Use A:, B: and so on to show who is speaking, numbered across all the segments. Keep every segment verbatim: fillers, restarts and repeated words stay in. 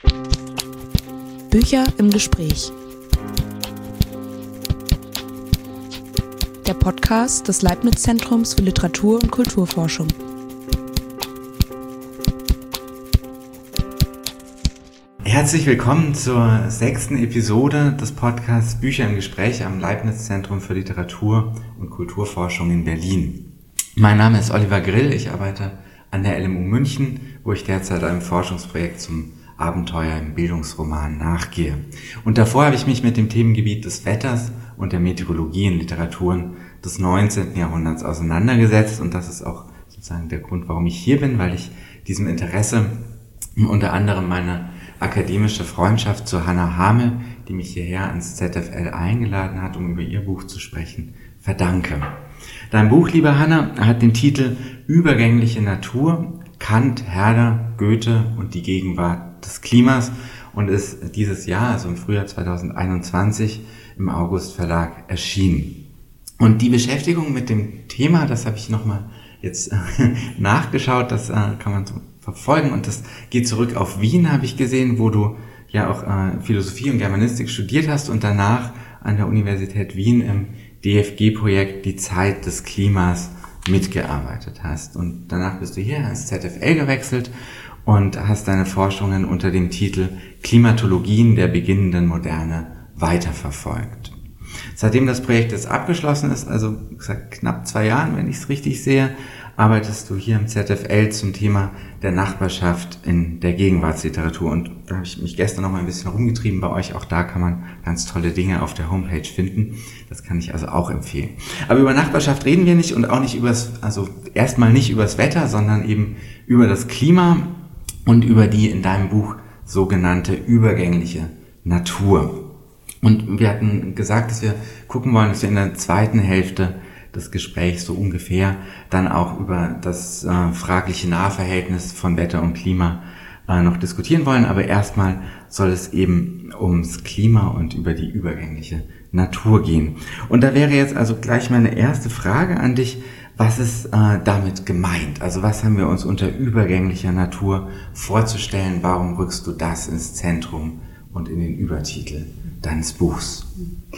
A: Bücher im Gespräch. Der Podcast des Leibniz-Zentrums für Literatur- und Kulturforschung.
B: Herzlich willkommen zur sechsten Episode des Podcasts Bücher im Gespräch am Leibniz-Zentrum für Literatur- und Kulturforschung in Berlin. Mein Name ist Oliver Grill, ich arbeite an der L M U München, wo ich derzeit einem Forschungsprojekt zum Abenteuer im Bildungsroman nachgehe. Und davor habe ich mich mit dem Themengebiet des Wetters und der Meteorologie in Literaturen des neunzehnten Jahrhunderts auseinandergesetzt. Und das ist auch sozusagen der Grund, warum ich hier bin, weil ich diesem Interesse unter anderem meine akademische Freundschaft zu Hannah Hamel, die mich hierher ans Z F L eingeladen hat, um über ihr Buch zu sprechen, verdanke. Dein Buch, liebe Hannah, hat den Titel Übergängliche Natur, Kant, Herder, Goethe und die Gegenwart des Klimas und ist dieses Jahr, also im Frühjahr zweitausendeinundzwanzig, im August Verlag erschienen. Und die Beschäftigung mit dem Thema, das habe ich nochmal jetzt äh, nachgeschaut, das äh, kann man so verfolgen und das geht zurück auf Wien, habe ich gesehen, wo du ja auch äh, Philosophie und Germanistik studiert hast und danach an der Universität Wien im D F G-Projekt Die Zeit des Klimas mitgearbeitet hast. Und danach bist du hier ans Z F L gewechselt und hast deine Forschungen unter dem Titel Klimatologien der beginnenden Moderne weiterverfolgt. Seitdem das Projekt jetzt abgeschlossen ist, also wie gesagt, knapp zwei Jahren, wenn ich es richtig sehe, arbeitest du hier im Z F L zum Thema der Nachbarschaft in der Gegenwartsliteratur. Und da habe ich mich gestern noch mal ein bisschen rumgetrieben bei euch. Auch da kann man ganz tolle Dinge auf der Homepage finden. Das kann ich also auch empfehlen. Aber über Nachbarschaft reden wir nicht und auch nicht übers, also erstmal nicht übers Wetter, sondern eben über das Klima und über die in deinem Buch sogenannte übergängliche Natur. Und wir hatten gesagt, dass wir gucken wollen, dass wir in der zweiten Hälfte des Gesprächs so ungefähr dann auch über das äh, fragliche Nahverhältnis von Wetter und Klima äh, noch diskutieren wollen. Aber erstmal soll es eben ums Klima und über die übergängliche Natur gehen. Und da wäre jetzt also gleich meine erste Frage an dich. Was ist äh, damit gemeint? Also was haben wir uns unter übergänglicher Natur vorzustellen? Warum rückst du das ins Zentrum und in den Übertitel deines Buchs?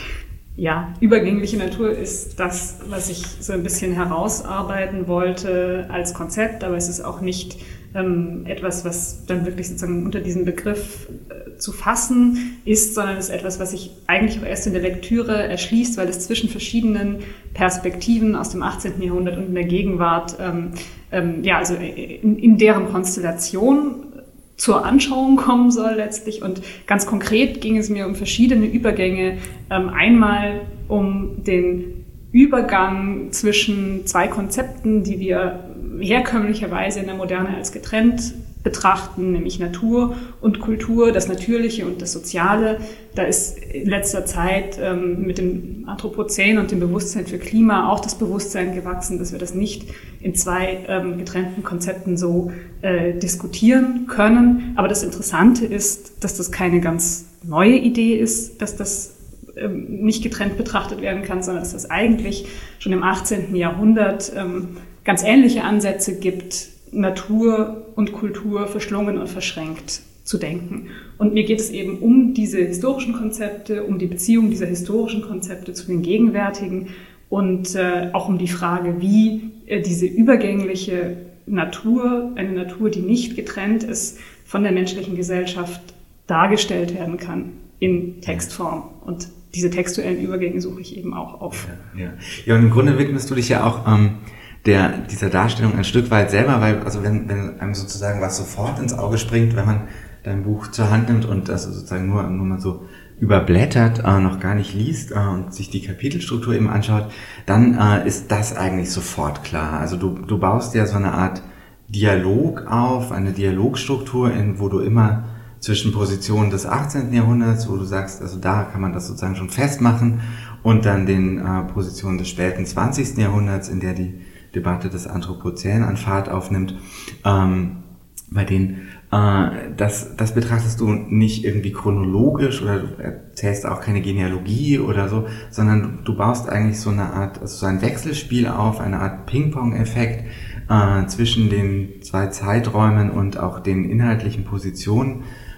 C: Ja, übergängliche Natur ist das, was ich so ein bisschen herausarbeiten wollte als Konzept, aber es ist auch nicht ähm, etwas, was dann wirklich sozusagen unter diesem Begriff äh, zu fassen ist, sondern es ist etwas, was sich eigentlich auch erst in der Lektüre erschließt, weil es zwischen verschiedenen Perspektiven aus dem achtzehnten Jahrhundert und in der Gegenwart, ähm, ähm, ja, also in, in deren Konstellation zur Anschauung kommen soll letztlich. Und ganz konkret ging es mir um verschiedene Übergänge. Ähm, einmal um den Übergang zwischen zwei Konzepten, die wir herkömmlicherweise in der Moderne als getrennt betrachten, nämlich Natur und Kultur, das Natürliche und das Soziale. Da ist in letzter Zeit ähm, mit dem Anthropozän und dem Bewusstsein für Klima auch das Bewusstsein gewachsen, dass wir das nicht in zwei ähm, getrennten Konzepten so äh, diskutieren können. Aber das Interessante ist, dass das keine ganz neue Idee ist, dass das ähm, nicht getrennt betrachtet werden kann, sondern dass es eigentlich schon im achtzehnten Jahrhundert ähm, ganz ähnliche Ansätze gibt, Natur und Kultur verschlungen und verschränkt zu denken. Und mir geht es eben um diese historischen Konzepte, um die Beziehung dieser historischen Konzepte zu den gegenwärtigen und äh, auch um die Frage, wie äh, diese übergängliche Natur, eine Natur, die nicht getrennt ist, von der menschlichen Gesellschaft dargestellt werden kann in Textform. Und diese textuellen Übergänge suche ich eben auch auf.
B: Ja, ja. ja und im Grunde widmest du dich ja auch ähm der dieser Darstellung ein Stück weit selber, weil also wenn wenn einem sozusagen was sofort ins Auge springt, wenn man dein Buch zur Hand nimmt und das sozusagen nur nur mal so überblättert, äh, noch gar nicht liest äh, und sich die Kapitelstruktur eben anschaut, dann äh, ist das eigentlich sofort klar. Also du du baust ja so eine Art Dialog auf, eine Dialogstruktur, in wo du immer zwischen Positionen des achtzehnten Jahrhunderts, wo du sagst, also da kann man das sozusagen schon festmachen, und dann den äh, Positionen des späten zwanzigsten Jahrhunderts, in der die Debatte des Anthropozän an Fahrt aufnimmt, ähm, bei denen äh, das, das betrachtest du nicht irgendwie chronologisch oder du erzählst auch keine Genealogie oder so, sondern du baust eigentlich so eine Art, also so ein Wechselspiel auf, eine Art Ping-Pong-Effekt äh, zwischen den zwei Zeiträumen und auch den inhaltlichen Positionen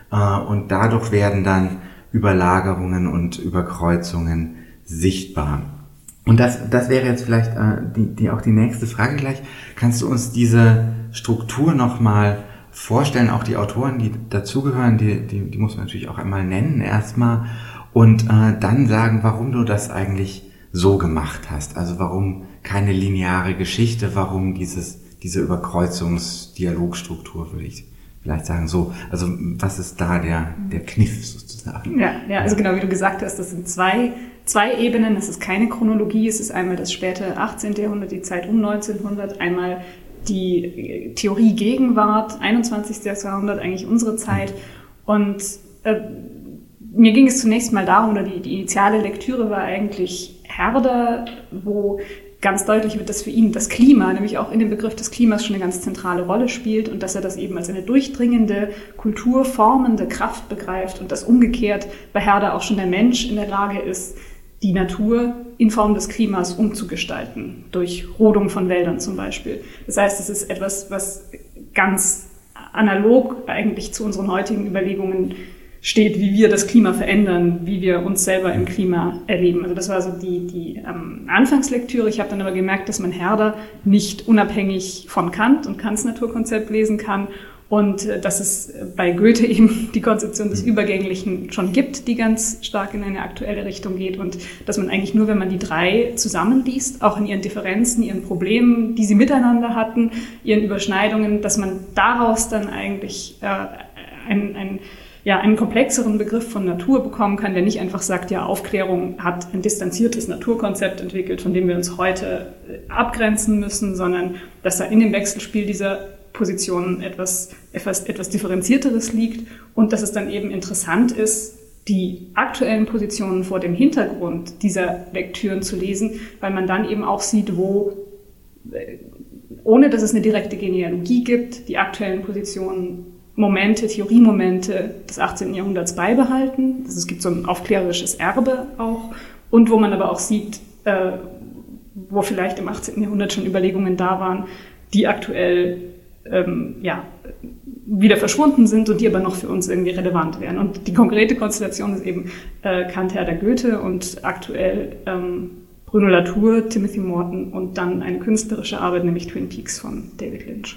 B: äh, und dadurch werden dann Überlagerungen und Überkreuzungen sichtbar. Und das, das wäre jetzt vielleicht äh, die, die auch die nächste Frage gleich. Kannst du uns diese Struktur nochmal vorstellen, auch die Autoren, die dazugehören, die, die, die muss man natürlich auch einmal nennen erstmal und äh, dann sagen, warum du das eigentlich so gemacht hast. Also warum keine lineare Geschichte, warum dieses, diese Überkreuzungsdialogstruktur, würde ich vielleicht sagen so. Also was ist da der, der Kniff sozusagen?
C: Ja, ja, also genau wie du gesagt hast, das sind zwei, zwei Ebenen. Das ist keine Chronologie. Es ist einmal das späte achtzehnte. Jahrhundert, die Zeit um neunzehnhundert, einmal die Theorie Gegenwart, einundzwanzigsten. Jahrhundert, eigentlich unsere Zeit. Und äh, mir ging es zunächst mal darum, oder die, die initiale Lektüre war eigentlich Herder, wo ganz deutlich wird, dass für ihn das Klima, nämlich auch in dem Begriff des Klimas, schon eine ganz zentrale Rolle spielt und dass er das eben als eine durchdringende, kulturformende Kraft begreift und dass umgekehrt bei Herder auch schon der Mensch in der Lage ist, die Natur in Form des Klimas umzugestalten, durch Rodung von Wäldern zum Beispiel. Das heißt, es ist etwas, was ganz analog eigentlich zu unseren heutigen Überlegungen steht, wie wir das Klima verändern, wie wir uns selber im Klima erleben. Also das war so die, die ähm, Anfangslektüre. Ich habe dann aber gemerkt, dass man Herder nicht unabhängig von Kant und Kants Naturkonzept lesen kann und äh, dass es bei Goethe eben die Konzeption des Übergänglichen schon gibt, die ganz stark in eine aktuelle Richtung geht und dass man eigentlich nur, wenn man die drei zusammenliest, auch in ihren Differenzen, ihren Problemen, die sie miteinander hatten, ihren Überschneidungen, dass man daraus dann eigentlich äh, ein, ein ja, einen komplexeren Begriff von Natur bekommen kann, der nicht einfach sagt, ja, Aufklärung hat ein distanziertes Naturkonzept entwickelt, von dem wir uns heute abgrenzen müssen, sondern dass da in dem Wechselspiel dieser Positionen etwas, etwas, etwas Differenzierteres liegt und dass es dann eben interessant ist, die aktuellen Positionen vor dem Hintergrund dieser Lektüren zu lesen, weil man dann eben auch sieht, wo, ohne dass es eine direkte Genealogie gibt, die aktuellen Positionen Momente, Theoriemomente des achtzehnten. Jahrhunderts beibehalten. Also es gibt so ein aufklärerisches Erbe auch. Und wo man aber auch sieht, äh, wo vielleicht im achtzehnten. Jahrhundert schon Überlegungen da waren, die aktuell ähm, ja, wieder verschwunden sind und die aber noch für uns irgendwie relevant wären. Und die konkrete Konstellation ist eben äh, Kant, Herder, Goethe und aktuell ähm, Bruno Latour, Timothy Morton und dann eine künstlerische Arbeit, nämlich Twin Peaks von David Lynch.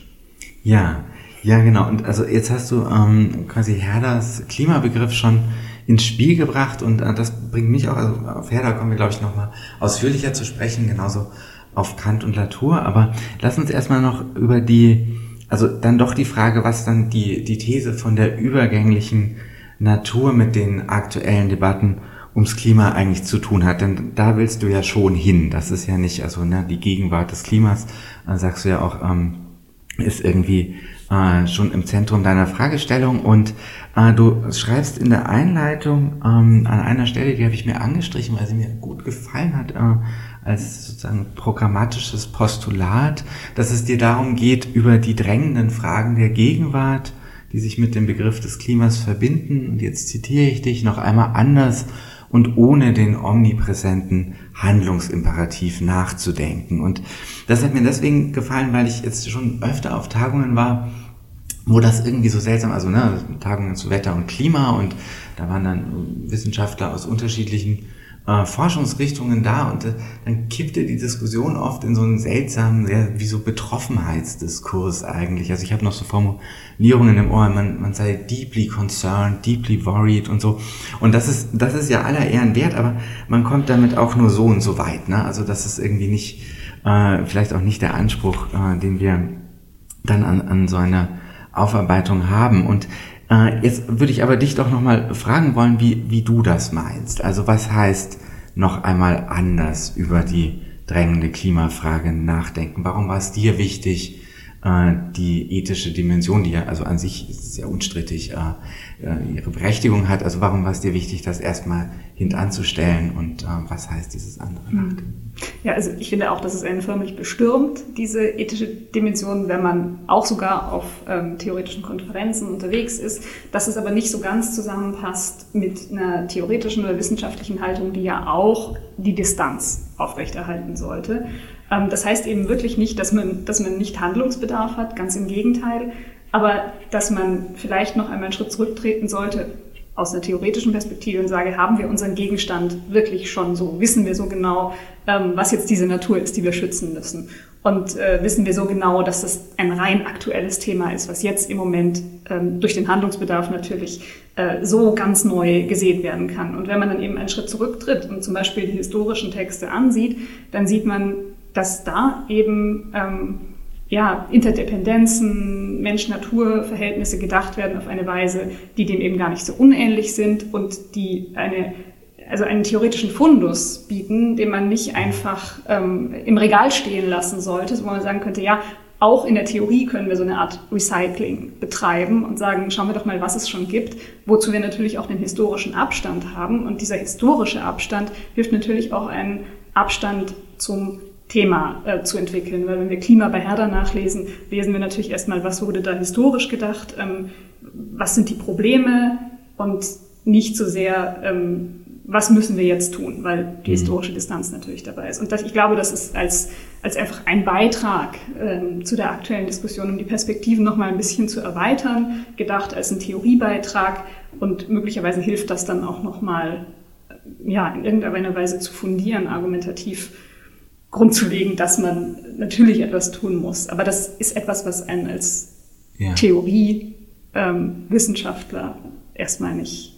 B: Ja, ja, genau. Und also jetzt hast du ähm, quasi Herders Klimabegriff schon ins Spiel gebracht und äh, das bringt mich auch, also auf Herder kommen wir, glaube ich, nochmal ausführlicher zu sprechen, genauso auf Kant und Latour. Aber lass uns erstmal noch über die, also dann doch die Frage, was dann die die These von der übergänglichen Natur mit den aktuellen Debatten ums Klima eigentlich zu tun hat. Denn da willst du ja schon hin. Das ist ja nicht, also ne, die Gegenwart des Klimas, äh, sagst du ja auch, ähm, ist irgendwie äh, schon im Zentrum deiner Fragestellung und äh, du schreibst in der Einleitung ähm, an einer Stelle, die habe ich mir angestrichen, weil sie mir gut gefallen hat, äh, als sozusagen programmatisches Postulat, dass es dir darum geht, über die drängenden Fragen der Gegenwart, die sich mit dem Begriff des Klimas verbinden, und jetzt zitiere ich dich, noch einmal anders und ohne den omnipräsenten Handlungsimperativ nachzudenken. Und das hat mir deswegen gefallen, weil ich jetzt schon öfter auf Tagungen war, wo das irgendwie so seltsam, also ne, Tagungen zu Wetter und Klima, und da waren dann Wissenschaftler aus unterschiedlichen äh, Forschungsrichtungen da, und äh, dann kippte die Diskussion oft in so einen seltsamen, sehr wie so Betroffenheitsdiskurs eigentlich. Also ich habe noch so Formulierungen im Ohr, man, man sei deeply concerned, deeply worried und so. Und das ist, das ist ja aller Ehren wert, aber man kommt damit auch nur so und so weit, ne? Also das ist irgendwie nicht, äh, vielleicht auch nicht der Anspruch, äh, den wir dann an, an so einer Aufarbeitung haben. Und äh, jetzt würde ich aber dich doch nochmal fragen wollen, wie, wie du das meinst. Also was heißt noch einmal anders über die drängende Klimafrage nachdenken? Warum war es dir wichtig, äh, die ethische Dimension, die ja, also an sich ist es ja unstrittig, äh, äh, ihre Berechtigung hat, also warum war es dir wichtig, das erstmal hintanzustellen, und äh, was heißt dieses andere Nachdenken?
C: Ja, also ich finde auch, dass es einen förmlich bestürmt, diese ethische Dimension, wenn man auch sogar auf ähm, theoretischen Konferenzen unterwegs ist, dass es aber nicht so ganz zusammenpasst mit einer theoretischen oder wissenschaftlichen Haltung, die ja auch die Distanz aufrechterhalten sollte. Ähm, das heißt eben wirklich nicht, dass man, dass man nicht Handlungsbedarf hat, ganz im Gegenteil. aber dass man vielleicht noch einmal einen Schritt zurücktreten sollte aus einer theoretischen Perspektive und sage, haben wir unseren Gegenstand wirklich schon so, wissen wir so genau, ähm, was jetzt diese Natur ist, die wir schützen müssen. Und äh, wissen wir so genau, dass das ein rein aktuelles Thema ist, was jetzt im Moment ähm, durch den Handlungsbedarf natürlich äh, so ganz neu gesehen werden kann. Und wenn man dann eben einen Schritt zurücktritt und zum Beispiel die historischen Texte ansieht, dann sieht man, dass da eben ähm, ja, Interdependenzen, Mensch-Natur-Verhältnisse gedacht werden auf eine Weise, die dem eben gar nicht so unähnlich sind und die eine, also einen theoretischen Fundus bieten, den man nicht einfach ähm, im Regal stehen lassen sollte, wo man sagen könnte, ja, auch in der Theorie können wir so eine Art Recycling betreiben und sagen, schauen wir doch mal, was es schon gibt, wozu wir natürlich auch den historischen Abstand haben. Und dieser historische Abstand hilft natürlich auch einen Abstand zum Thema äh, zu entwickeln, weil wenn wir Klima bei Herder nachlesen, lesen wir natürlich erstmal, was wurde da historisch gedacht, ähm, was sind die Probleme und nicht so sehr, ähm, was müssen wir jetzt tun, weil die historische Distanz natürlich dabei ist. Und das, ich glaube, das ist als, als einfach ein Beitrag ähm, zu der aktuellen Diskussion, um die Perspektiven noch mal ein bisschen zu erweitern, gedacht als ein Theoriebeitrag und möglicherweise hilft das dann auch noch mal, ja, in irgendeiner Weise zu fundieren, argumentativ Grund zu legen, dass man natürlich etwas tun muss. Aber das ist etwas, was einen als ja. Theorie-Wissenschaftler ähm, erstmal nicht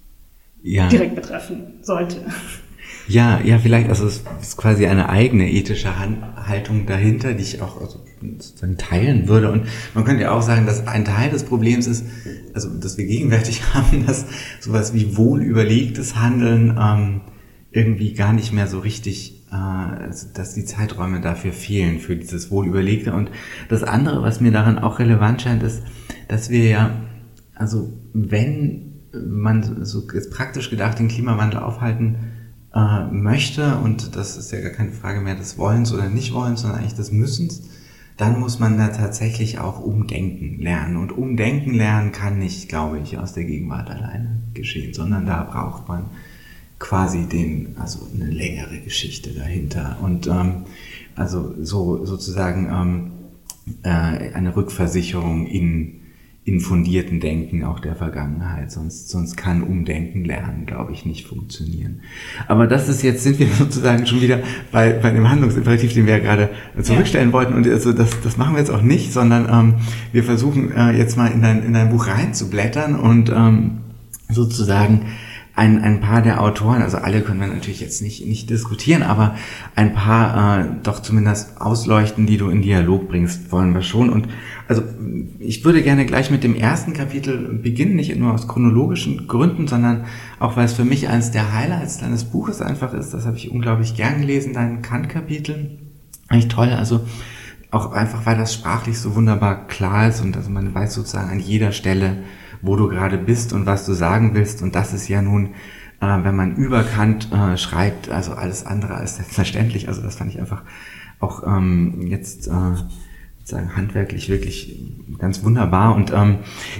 C: ja. direkt betreffen sollte.
B: Ja, ja, vielleicht, also es ist quasi eine eigene ethische Haltung dahinter, die ich auch also sozusagen teilen würde. Und man könnte ja auch sagen, dass ein Teil des Problems ist, also dass wir gegenwärtig haben, dass sowas wie wohlüberlegtes Handeln ähm, irgendwie gar nicht mehr so richtig, äh, also dass die Zeiträume dafür fehlen, für dieses Wohlüberlegte. Und das andere, was mir daran auch relevant scheint, ist, dass wir ja, also wenn man so jetzt praktisch gedacht den Klimawandel aufhalten äh, möchte, und das ist ja gar keine Frage mehr des Wollens oder Nicht-Wollens, sondern eigentlich des Müssens, dann muss man da tatsächlich auch umdenken lernen. Und umdenken lernen kann nicht, glaube ich, aus der Gegenwart alleine geschehen, sondern da braucht man quasi den, also eine längere Geschichte dahinter und ähm, also so sozusagen ähm, äh, eine Rückversicherung in in fundierten Denken auch der Vergangenheit, sonst sonst kann Umdenken lernen, glaube ich, nicht funktionieren. Aber das ist jetzt, sind wir sozusagen schon wieder bei bei dem Handlungsimperativ, den wir ja gerade zurückstellen ja. wollten, und also das das machen wir jetzt auch nicht, sondern ähm, wir versuchen äh, jetzt mal in dein in dein Buch reinzublättern und ähm, sozusagen Ein, ein paar der Autoren, also alle können wir natürlich jetzt nicht, nicht diskutieren, aber ein paar äh, doch zumindest ausleuchten, die du in Dialog bringst, wollen wir schon. Und also ich würde gerne gleich mit dem ersten Kapitel beginnen, nicht nur aus chronologischen Gründen, sondern auch, weil es für mich eines der Highlights deines Buches einfach ist. Das habe ich unglaublich gern gelesen, dein Kant-Kapitel. Eigentlich toll, also auch einfach, weil das sprachlich so wunderbar klar ist und also man weiß sozusagen an jeder Stelle, wo du gerade bist und was du sagen willst. Und das ist ja nun, äh, wenn man über Kant äh, schreibt, also alles andere als selbstverständlich. Also das fand ich einfach auch ähm, jetzt äh, sozusagen handwerklich wirklich ganz wunderbar. Und ähm,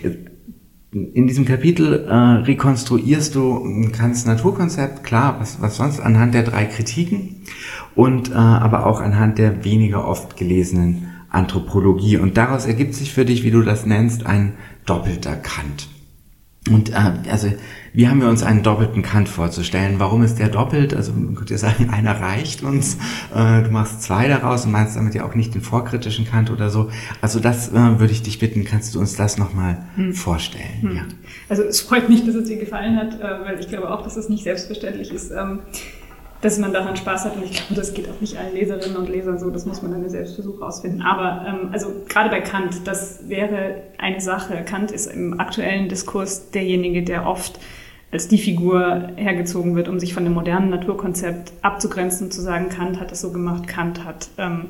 B: in diesem Kapitel äh, rekonstruierst du Kants Naturkonzept, klar, was, was sonst, anhand der drei Kritiken und äh, aber auch anhand der weniger oft gelesenen Anthropologie. Und daraus ergibt sich für dich, wie du das nennst, ein doppelter Kant. Und äh, also wie haben wir uns einen doppelten Kant vorzustellen? Warum ist der doppelt? Also man könnte ja sagen, einer reicht uns. Äh, du machst zwei daraus und meinst damit ja auch nicht den vorkritischen Kant oder so. Also das äh, würde ich dich bitten, kannst du uns das nochmal hm. vorstellen?
C: Hm. Ja. Also es freut mich, dass es dir gefallen hat, äh, weil ich glaube auch, dass es nicht selbstverständlich ist, ähm, dass man daran Spaß hat, und ich glaube, das geht auch nicht allen Leserinnen und Lesern so, das muss man dann im Selbstversuch rausfinden. Aber ähm, also gerade bei Kant, das wäre eine Sache. Kant ist im aktuellen Diskurs derjenige, der oft als die Figur hergezogen wird, um sich von dem modernen Naturkonzept abzugrenzen und zu sagen, Kant hat es so gemacht, Kant hat ähm,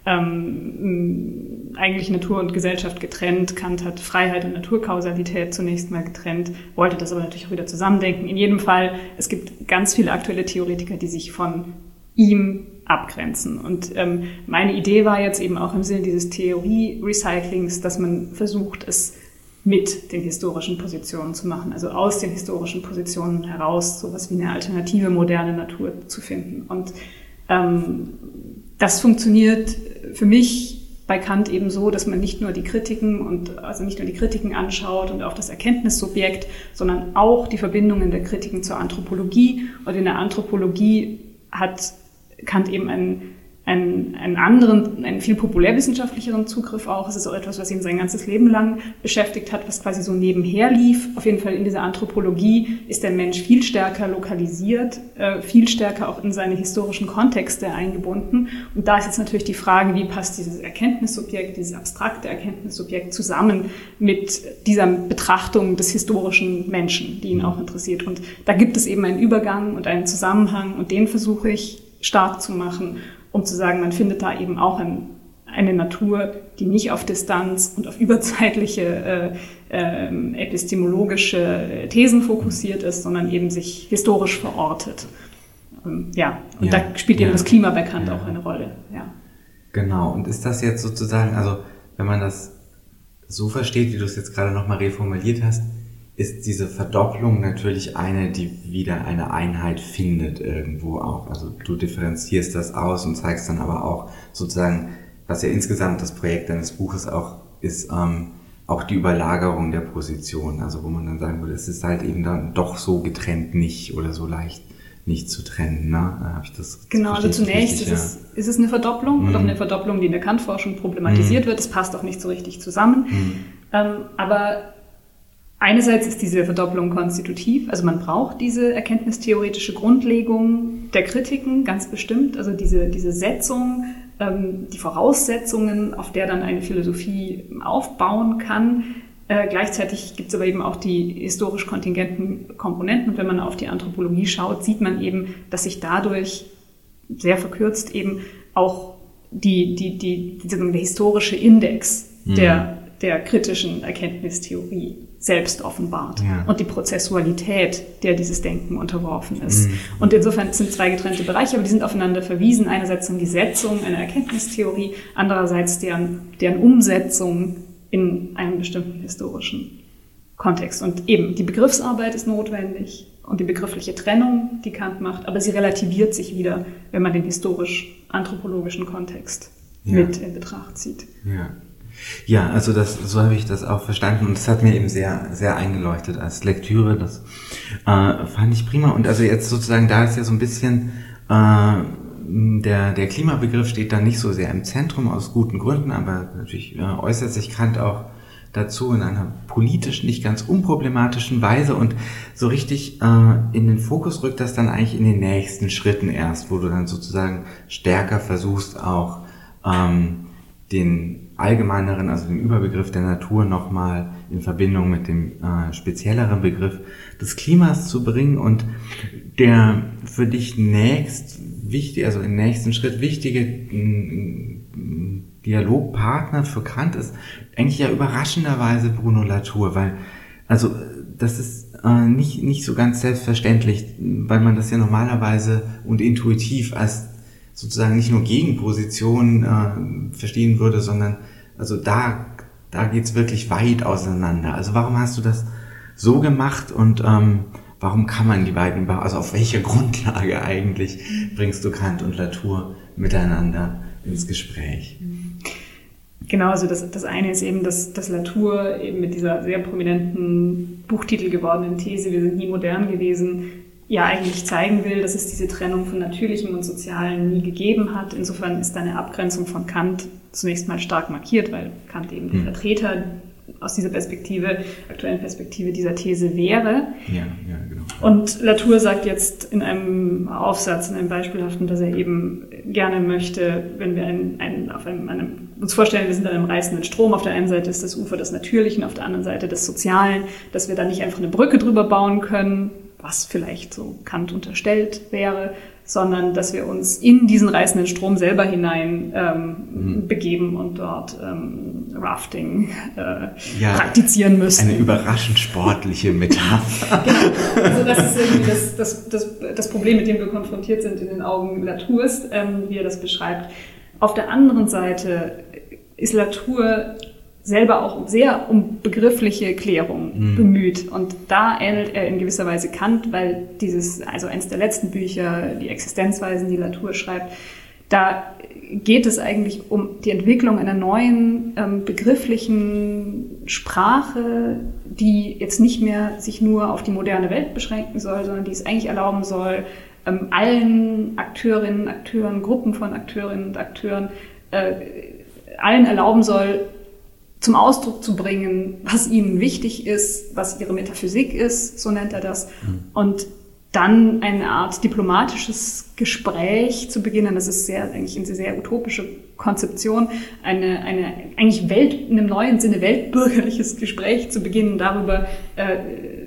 C: ähm, eigentlich Natur und Gesellschaft getrennt, Kant hat Freiheit und Naturkausalität zunächst mal getrennt, wollte das aber natürlich auch wieder zusammendenken. In jedem Fall, es gibt ganz viele aktuelle Theoretiker, die sich von ihm abgrenzen. Und ähm, meine Idee war jetzt eben auch im Sinne dieses Theorie-Recyclings, dass man versucht, es mit den historischen Positionen zu machen, also aus den historischen Positionen heraus sowas wie eine alternative moderne Natur zu finden. Und ähm, das funktioniert für mich bei Kant eben so, dass man nicht nur die Kritiken und also nicht nur die Kritiken anschaut und auch das Erkenntnissubjekt, sondern auch die Verbindungen der Kritiken zur Anthropologie. Und in der Anthropologie hat Kant eben einen, einen, einen anderen, einen viel populärwissenschaftlicheren Zugriff auch. Es ist auch etwas, was ihn sein ganzes Leben lang beschäftigt hat, was quasi so nebenher lief. Auf jeden Fall in dieser Anthropologie ist der Mensch viel stärker lokalisiert, äh, viel stärker auch in seine historischen Kontexte eingebunden. Und da ist jetzt natürlich die Frage, wie passt dieses Erkenntnissubjekt, dieses abstrakte Erkenntnissubjekt zusammen mit dieser Betrachtung des historischen Menschen, die ihn auch interessiert. Und da gibt es eben einen Übergang und einen Zusammenhang und den versuche ich stark zu machen, um zu sagen, man findet da eben auch ein, eine Natur, die nicht auf Distanz und auf überzeitliche äh, äh, epistemologische Thesen fokussiert ist, sondern eben sich historisch verortet. Ähm, ja, und ja, da spielt ja, eben das Klima bei Kant ja. auch eine Rolle. Ja.
B: Genau, und ist das jetzt sozusagen, also wenn man das so versteht, wie du es jetzt gerade nochmal reformuliert hast, ist diese Verdopplung natürlich eine, die wieder eine Einheit findet irgendwo auch. Also du differenzierst das aus und zeigst dann aber auch sozusagen, was ja insgesamt das Projekt deines Buches auch ist, ähm, auch die Überlagerung der Position. Also wo man dann sagen würde, es ist halt eben dann doch so getrennt nicht oder so leicht nicht zu trennen. Ne? Hab ich das
C: genau, also zunächst richtig, ist, es, ja. ist es eine Verdopplung mhm. und auch eine Verdopplung, die in der Kant-Forschung problematisiert mhm. wird. Das passt auch nicht so richtig zusammen. Mhm. Ähm, aber einerseits ist diese Verdopplung konstitutiv, also man braucht diese erkenntnistheoretische Grundlegung der Kritiken, ganz bestimmt, also diese, diese Setzung, ähm, die Voraussetzungen, auf der dann eine Philosophie aufbauen kann. Äh, gleichzeitig gibt es aber eben auch die historisch kontingenten Komponenten und wenn man auf die Anthropologie schaut, sieht man eben, dass sich dadurch sehr verkürzt eben auch die, die, die, die, der historische Index mhm. der, der kritischen Erkenntnistheorie selbst offenbart ja. und die Prozessualität, der dieses Denken unterworfen ist. Mhm. Und insofern sind zwei getrennte Bereiche, aber die sind aufeinander verwiesen. Einerseits um die Setzung einer Erkenntnistheorie, andererseits deren, deren Umsetzung in einem bestimmten historischen Kontext. Und eben, die Begriffsarbeit ist notwendig und die begriffliche Trennung, die Kant macht, aber sie relativiert sich wieder, wenn man den historisch-anthropologischen Kontext ja. mit in Betracht zieht.
B: Ja. Ja, also das, so habe ich das auch verstanden und das hat mir eben sehr, sehr eingeleuchtet als Lektüre. Das äh, fand ich prima. Und also jetzt sozusagen, da ist ja so ein bisschen äh, der der Klimabegriff steht da nicht so sehr im Zentrum aus guten Gründen, aber natürlich äh, äußert sich Kant auch dazu in einer politisch nicht ganz unproblematischen Weise und so richtig äh, in den Fokus rückt das dann eigentlich in den nächsten Schritten erst, wo du dann sozusagen stärker versuchst auch ähm, den allgemeineren, also den Überbegriff der Natur nochmal in Verbindung mit dem äh, spezielleren Begriff des Klimas zu bringen und der für dich nächst wichtig, also im nächsten Schritt wichtige m, Dialogpartner für Kant ist eigentlich ja überraschenderweise Bruno Latour, weil also das ist äh, nicht nicht so ganz selbstverständlich, weil man das ja normalerweise und intuitiv als sozusagen nicht nur Gegenposition äh, verstehen würde, sondern also da da geht's wirklich weit auseinander. Also warum hast du das so gemacht und ähm, warum kann man die beiden, also auf welcher Grundlage eigentlich bringst du Kant und Latour miteinander ins Gespräch?
C: Genau, also das, das eine ist eben, dass, dass Latour eben mit dieser sehr prominenten Buchtitel gewordenen These, wir sind nie modern gewesen, ja eigentlich zeigen will, dass es diese Trennung von Natürlichem und Sozialem nie gegeben hat. Insofern ist da eine Abgrenzung von Kant zunächst mal stark markiert, weil Kant eben der Vertreter aus dieser Perspektive, aktuellen Perspektive dieser These wäre.
B: Ja, ja, genau.
C: Und Latour sagt jetzt in einem Aufsatz, in einem beispielhaften, dass er eben gerne möchte, wenn wir ein, ein, auf einem, einem, uns vorstellen, wir sind an einem reißenden Strom, auf der einen Seite ist das Ufer des Natürlichen, auf der anderen Seite des Sozialen, dass wir da nicht einfach eine Brücke drüber bauen können, was vielleicht so Kant unterstellt wäre, sondern dass wir uns in diesen reißenden Strom selber hinein ähm, mhm. begeben und dort ähm, Rafting äh,
B: ja,
C: praktizieren müssen.
B: Eine überraschend sportliche Metapher.
C: Genau. Also das ist irgendwie das, das, das, das Problem, mit dem wir konfrontiert sind in den Augen Latours, ähm, wie er das beschreibt. Auf der anderen Seite ist Latour selber auch sehr um begriffliche Klärung mhm. bemüht. Und da ähnelt er in gewisser Weise Kant, weil dieses, also eins der letzten Bücher, die Existenzweisen, die Latour schreibt, da geht es eigentlich um die Entwicklung einer neuen ähm, begrifflichen Sprache, die jetzt nicht mehr sich nur auf die moderne Welt beschränken soll, sondern die es eigentlich erlauben soll, ähm, allen Akteurinnen, Akteuren, Gruppen von Akteurinnen und Akteuren, äh, allen erlauben soll, zum Ausdruck zu bringen, was ihnen wichtig ist, was ihre Metaphysik ist, so nennt er das, mhm. und dann eine Art diplomatisches Gespräch zu beginnen. Das ist sehr, eigentlich eine sehr utopische Konzeption, eine, eine eigentlich Welt, in einem neuen Sinne weltbürgerliches Gespräch zu beginnen darüber, äh,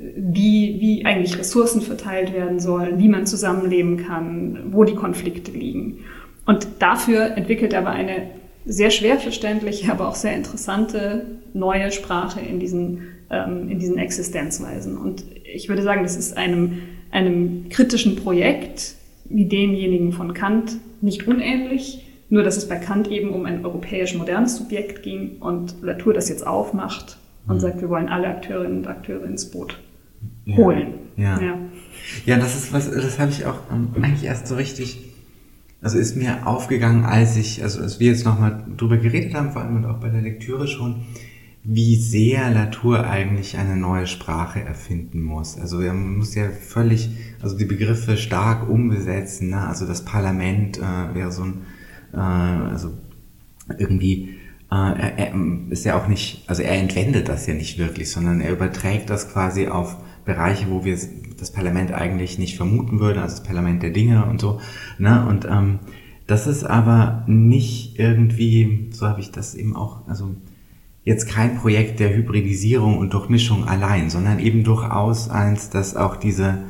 C: wie, wie eigentlich Ressourcen verteilt werden sollen, wie man zusammenleben kann, wo die Konflikte liegen. Und dafür entwickelt er aber eine sehr schwer verständliche, aber auch sehr interessante neue Sprache in diesen, ähm, in diesen Existenzweisen. Und ich würde sagen, das ist einem einem kritischen Projekt wie demjenigen von Kant nicht unähnlich, nur dass es bei Kant eben um ein europäisch modernes Subjekt ging und Latour das jetzt aufmacht und mhm. sagt, wir wollen alle Akteurinnen und Akteure ins Boot
B: ja.
C: holen.
B: Ja. Ja. ja, das ist was, das habe ich auch ähm, eigentlich erst so richtig, also ist mir aufgegangen, als ich, also als wir jetzt nochmal drüber geredet haben, vor allem und auch bei der Lektüre schon, wie sehr Latour eigentlich eine neue Sprache erfinden muss. Also er muss ja völlig, also die Begriffe stark umbesetzen, ne? Also das Parlament äh, wäre so ein, äh, also irgendwie, äh, er, er ist ja auch nicht, also er entwendet das ja nicht wirklich, sondern er überträgt das quasi auf Bereiche, wo wir das Parlament eigentlich nicht vermuten würden, also das Parlament der Dinge und so, ne? Und ähm, das ist aber nicht irgendwie, so habe ich das eben auch, also jetzt kein Projekt der Hybridisierung und Durchmischung allein, sondern eben durchaus eins, das auch diese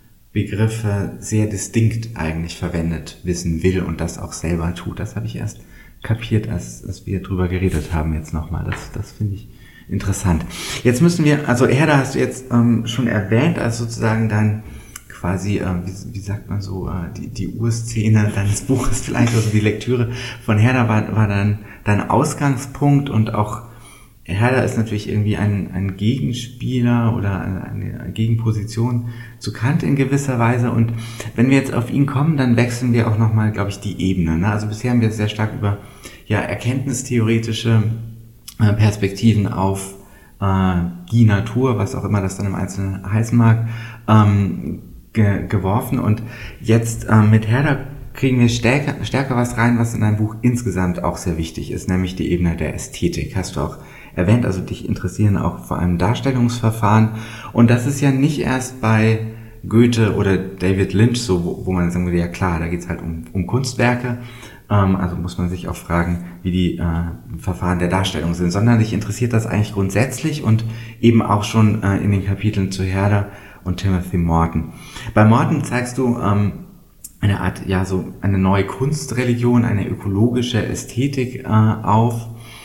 B: Begriffe sehr distinkt eigentlich verwendet wissen will und das auch selber tut. Das habe ich erst kapiert, als, als wir drüber geredet haben jetzt nochmal. Das, das finde ich interessant. Jetzt müssen wir, also Herder hast du jetzt ähm, schon erwähnt, als sozusagen dein quasi, äh, wie, wie sagt man so, äh, die, die Urszene deines Buches vielleicht, also die Lektüre von Herder war, war dann dein Ausgangspunkt und auch Herder ist natürlich irgendwie ein, ein Gegenspieler oder eine, eine Gegenposition zu Kant in gewisser Weise. Und wenn wir jetzt auf ihn kommen, dann wechseln wir auch nochmal, glaube ich, die Ebene. Ne? Also bisher haben wir sehr stark über ja, erkenntnistheoretische äh, Perspektiven auf äh, die Natur, was auch immer das dann im Einzelnen heißen mag, ähm, ge- geworfen. Und jetzt äh, mit Herder kriegen wir stärker, stärker was rein, was in deinem Buch insgesamt auch sehr wichtig ist, nämlich die Ebene der Ästhetik. Hast du auch erwähnt, also dich interessieren auch vor allem Darstellungsverfahren. Und das ist ja nicht erst bei Goethe oder David Lynch so, wo, wo man sagen würde, ja klar, da geht's halt um, um Kunstwerke. Ähm, also muss man sich auch fragen, wie die äh, Verfahren der Darstellung sind, sondern dich interessiert das eigentlich grundsätzlich und eben auch schon äh, in den Kapiteln zu Herder und Timothy Morton. Bei Morton zeigst du ähm, eine Art, ja, so eine neue Kunstreligion, eine ökologische Ästhetik äh, auf.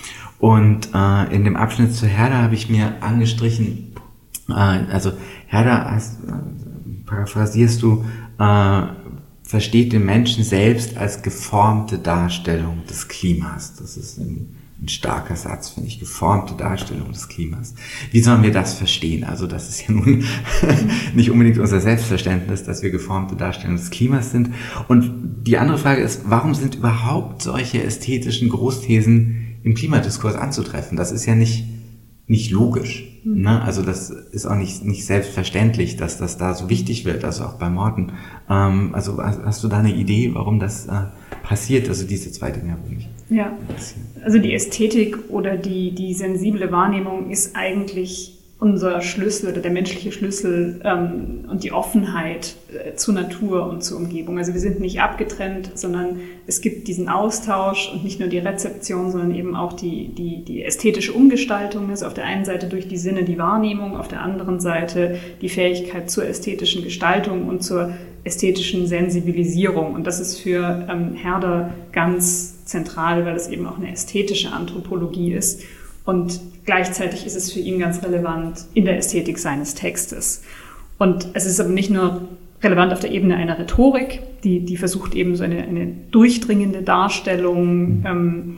B: Und äh, in dem Abschnitt zu Herder habe ich mir angestrichen, äh, also Herder, hast, äh, paraphrasierst du, äh, versteht den Menschen selbst als geformte Darstellung des Klimas. Das ist ein, ein starker Satz, finde ich, geformte Darstellung des Klimas. Wie sollen wir das verstehen? Also das ist ja nun nicht unbedingt unser Selbstverständnis, dass wir geformte Darstellung des Klimas sind. Und die andere Frage ist, warum sind überhaupt solche ästhetischen Großthesen im Klimadiskurs anzutreffen? Das ist ja nicht, nicht logisch. Mhm. Ne? Also das ist auch nicht, nicht selbstverständlich, dass das da so wichtig wird, also auch bei Morton. Ähm, also hast, hast du da eine Idee, warum das äh, passiert? Also diese zwei Dinge würde mich
C: ja. interessieren. Also die Ästhetik oder die, die sensible Wahrnehmung ist eigentlich unser Schlüssel oder der menschliche Schlüssel ähm, und die Offenheit äh, zur Natur und zur Umgebung. Also wir sind nicht abgetrennt, sondern es gibt diesen Austausch und nicht nur die Rezeption, sondern eben auch die, die, die ästhetische Umgestaltung. Also auf der einen Seite durch die Sinne die Wahrnehmung, auf der anderen Seite die Fähigkeit zur ästhetischen Gestaltung und zur ästhetischen Sensibilisierung. Und das ist für ähm, Herder ganz zentral, weil es eben auch eine ästhetische Anthropologie ist. Und gleichzeitig ist es für ihn ganz relevant in der Ästhetik seines Textes. Und es ist aber nicht nur relevant auf der Ebene einer Rhetorik, die, die versucht eben so eine, eine durchdringende Darstellung ähm,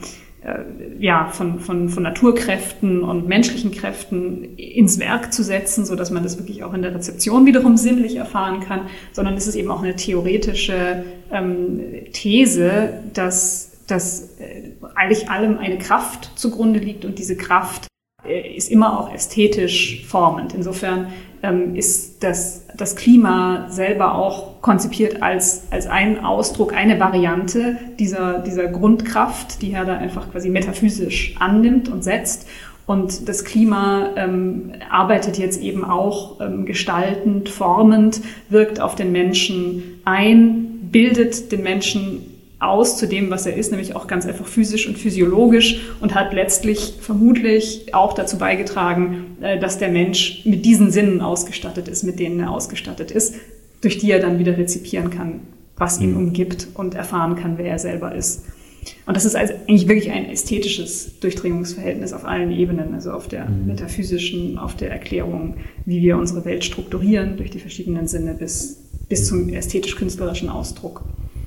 C: äh, ja, von, von, von Naturkräften und menschlichen Kräften ins Werk zu setzen, so dass man das wirklich auch in der Rezeption wiederum sinnlich erfahren kann, sondern es ist eben auch eine theoretische ähm, These, dass, dass äh, eigentlich allem eine Kraft zugrunde liegt und diese Kraft äh, ist immer auch ästhetisch formend. Insofern ähm, ist das, das Klima selber auch konzipiert als, als ein Ausdruck, eine Variante dieser, dieser Grundkraft, die Herder einfach quasi metaphysisch annimmt und setzt. Und das Klima ähm, arbeitet jetzt eben auch ähm, gestaltend, formend, wirkt auf den Menschen ein, bildet den Menschen aus zu dem, was er ist, nämlich auch ganz einfach physisch und physiologisch und hat letztlich vermutlich auch dazu beigetragen, dass der Mensch mit diesen Sinnen ausgestattet ist, mit denen er ausgestattet ist, durch die er dann wieder rezipieren kann, was ihn umgibt und erfahren kann, wer er selber ist. Und das ist also eigentlich wirklich ein ästhetisches Durchdringungsverhältnis auf allen Ebenen, also auf der metaphysischen, auf der Erklärung, wie wir unsere Welt strukturieren, durch die verschiedenen Sinne bis, bis zum ästhetisch-künstlerischen Ausdruck.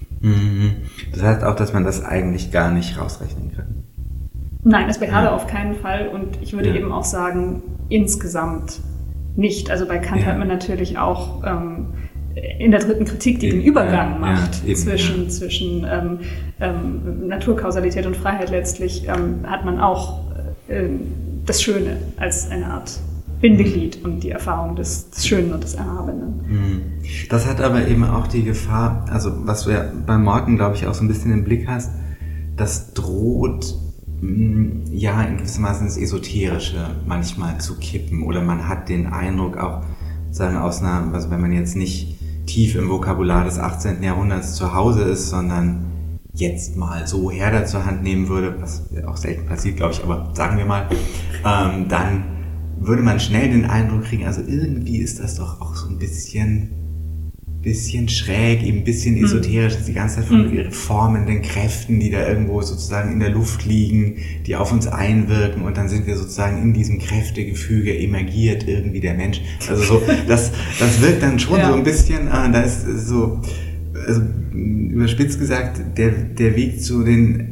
B: Das heißt auch, dass man das eigentlich gar nicht rausrechnen kann.
C: Nein, das bei Herder ja. auf keinen Fall. Und ich würde ja. eben auch sagen, insgesamt nicht. Also bei Kant ja. hat man natürlich auch ähm, in der dritten Kritik, die eben, den Übergang ja, macht ja, eben, zwischen, ja. zwischen ähm, ähm, Naturkausalität und Freiheit letztlich, ähm, hat man auch äh, das Schöne als eine Art Bindeglied und die Erfahrung des, des Schönen und des Erhabenen.
B: Das hat aber eben auch die Gefahr, also was du ja bei Morton, glaube ich, auch so ein bisschen im Blick hast, das droht ja in gewissermaßen ins Esoterische manchmal zu kippen oder man hat den Eindruck auch, sagen aus einer, also wenn man jetzt nicht tief im Vokabular des achtzehnten Jahrhunderts zu Hause ist, sondern jetzt mal so Herder zur Hand nehmen würde, was auch selten passiert, glaube ich, aber sagen wir mal, ähm, dann würde man schnell den Eindruck kriegen, also irgendwie ist das doch auch so ein bisschen, bisschen schräg, eben ein bisschen esoterisch, dass die ganze Zeit von mhm. formenden Kräften, die da irgendwo sozusagen in der Luft liegen, die auf uns einwirken und dann sind wir sozusagen in diesem Kräftegefüge emergiert irgendwie der Mensch. Also so, das, das wirkt dann schon ja. so ein bisschen, äh, da ist so, also überspitzt gesagt, der, der Weg zu den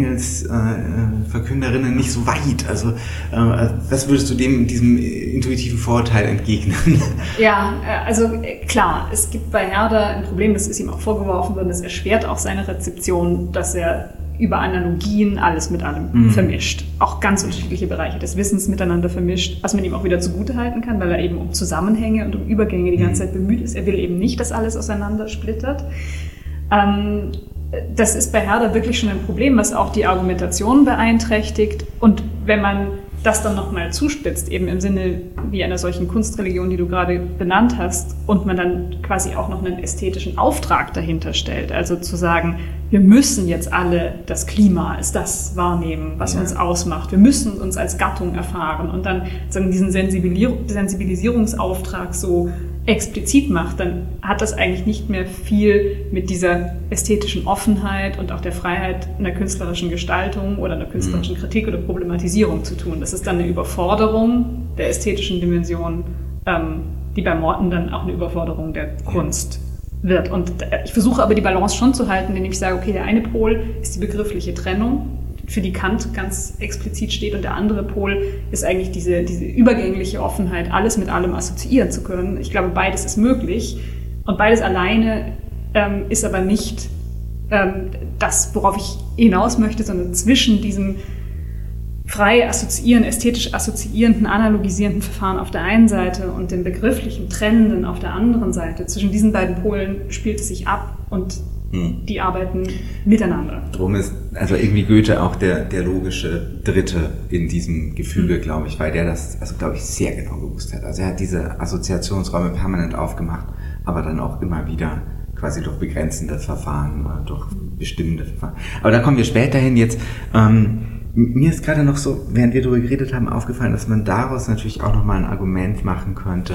B: Engelsverkünderinnen äh, nicht so weit. Also äh, was würdest du dem, diesem intuitiven Vorurteil entgegnen?
C: Ja, also klar, es gibt bei Herder ein Problem, das ist ihm auch vorgeworfen worden, das erschwert auch seine Rezeption, dass er über Analogien alles mit allem mhm. vermischt. Auch ganz unterschiedliche Bereiche des Wissens miteinander vermischt, was man ihm auch wieder zugutehalten kann, weil er eben um Zusammenhänge und um Übergänge die ganze Zeit bemüht ist. Er will eben nicht, dass alles auseinandersplittert. Ähm, das ist bei Herder wirklich schon ein Problem, was auch die Argumentation beeinträchtigt. Und wenn man das dann nochmal zuspitzt, eben im Sinne wie einer solchen Kunstreligion, die du gerade benannt hast, und man dann quasi auch noch einen ästhetischen Auftrag dahinter stellt, also zu sagen, wir müssen jetzt alle das Klima als das wahrnehmen, was ja. uns ausmacht, wir müssen uns als Gattung erfahren und dann sagen, diesen Sensibilisierungsauftrag so explizit macht, dann hat das eigentlich nicht mehr viel mit dieser ästhetischen Offenheit und auch der Freiheit in der künstlerischen Gestaltung oder in der künstlerischen Kritik oder Problematisierung zu tun. Das ist dann eine Überforderung der ästhetischen Dimension, ähm, die bei Morton dann auch eine Überforderung der Kunst wird. Und ich versuche aber die Balance schon zu halten, indem ich sage, okay, der eine Pol ist die begriffliche Trennung, für die Kant ganz explizit steht, und der andere Pol ist eigentlich diese, diese übergängliche Offenheit, alles mit allem assoziieren zu können. Ich glaube, beides ist möglich und beides alleine ähm, ist aber nicht ähm, das, worauf ich hinaus möchte, sondern zwischen diesem frei assoziieren, ästhetisch assoziierenden, analogisierenden Verfahren auf der einen Seite und dem begrifflichen Trennenden auf der anderen Seite, zwischen diesen beiden Polen spielt es sich ab und hm. die arbeiten miteinander.
B: Drum ist also irgendwie Goethe auch der, der logische Dritte in diesem Gefüge, hm. glaube ich, weil der das, also glaube ich, sehr genau gewusst hat. Also er hat diese Assoziationsräume permanent aufgemacht, aber dann auch immer wieder quasi durch begrenzende Verfahren oder durch bestimmende Verfahren. Aber da kommen wir später hin. Jetzt, ähm, mir ist gerade noch so, während wir darüber geredet haben, aufgefallen, dass man daraus natürlich auch nochmal ein Argument machen könnte,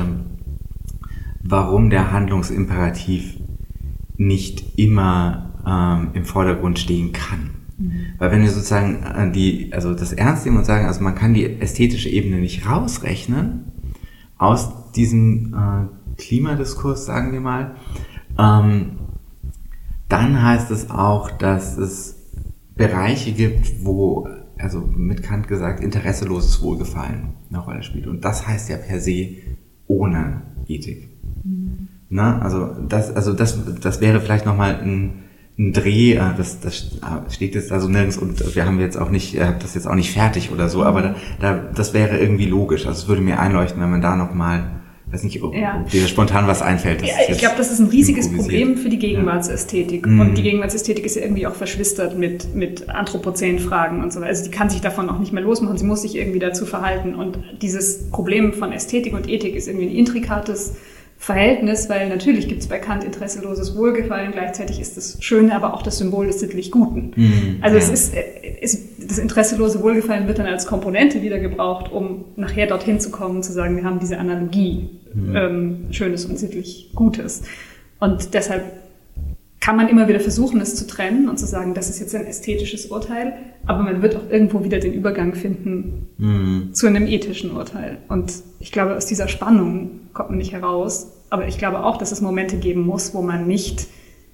B: warum der Handlungsimperativ nicht immer ähm, im Vordergrund stehen kann. Mhm. Weil wenn wir sozusagen äh, die, also das ernst nehmen und sagen, also man kann die ästhetische Ebene nicht rausrechnen aus diesem äh, Klimadiskurs, sagen wir mal, ähm, dann heißt es auch, dass es Bereiche gibt, wo also mit Kant gesagt, interesseloses Wohlgefallen eine Rolle spielt. Und das heißt ja per se ohne Ethik. Mhm. Na, also das, also das, das wäre vielleicht nochmal ein, ein Dreh, das, das steht jetzt also nirgends und wir haben jetzt auch nicht, ihr habt das jetzt auch nicht fertig oder so, aber da, da, das wäre irgendwie logisch. Also es würde mir einleuchten, wenn man da nochmal, weiß nicht, ob,
C: ja.
B: ob dir spontan was einfällt.
C: Ja, ich glaube, das ist ein riesiges Problem für die Gegenwartsästhetik. Ja. Und die Gegenwartsästhetik ist ja irgendwie auch verschwistert mit, mit Anthropozän-Fragen und so weiter. Also die kann sich davon auch nicht mehr losmachen. Sie muss sich irgendwie dazu verhalten. Und dieses Problem von Ästhetik und Ethik ist irgendwie ein intrikates Verhältnis, weil natürlich gibt es bei Kant interesseloses Wohlgefallen, gleichzeitig ist das Schöne aber auch das Symbol des sittlich Guten. Mhm, also ja. es ist, es, das interesselose Wohlgefallen wird dann als Komponente wieder gebraucht, um nachher dorthin zu kommen, zu sagen, wir haben diese Analogie, mhm. ähm, Schönes und sittlich Gutes. Und deshalb kann man immer wieder versuchen, es zu trennen und zu sagen, das ist jetzt ein ästhetisches Urteil, aber man wird auch irgendwo wieder den Übergang finden mhm. zu einem ethischen Urteil. Und ich glaube, aus dieser Spannung kommt man nicht heraus. Aber ich glaube auch, dass es Momente geben muss, wo man nicht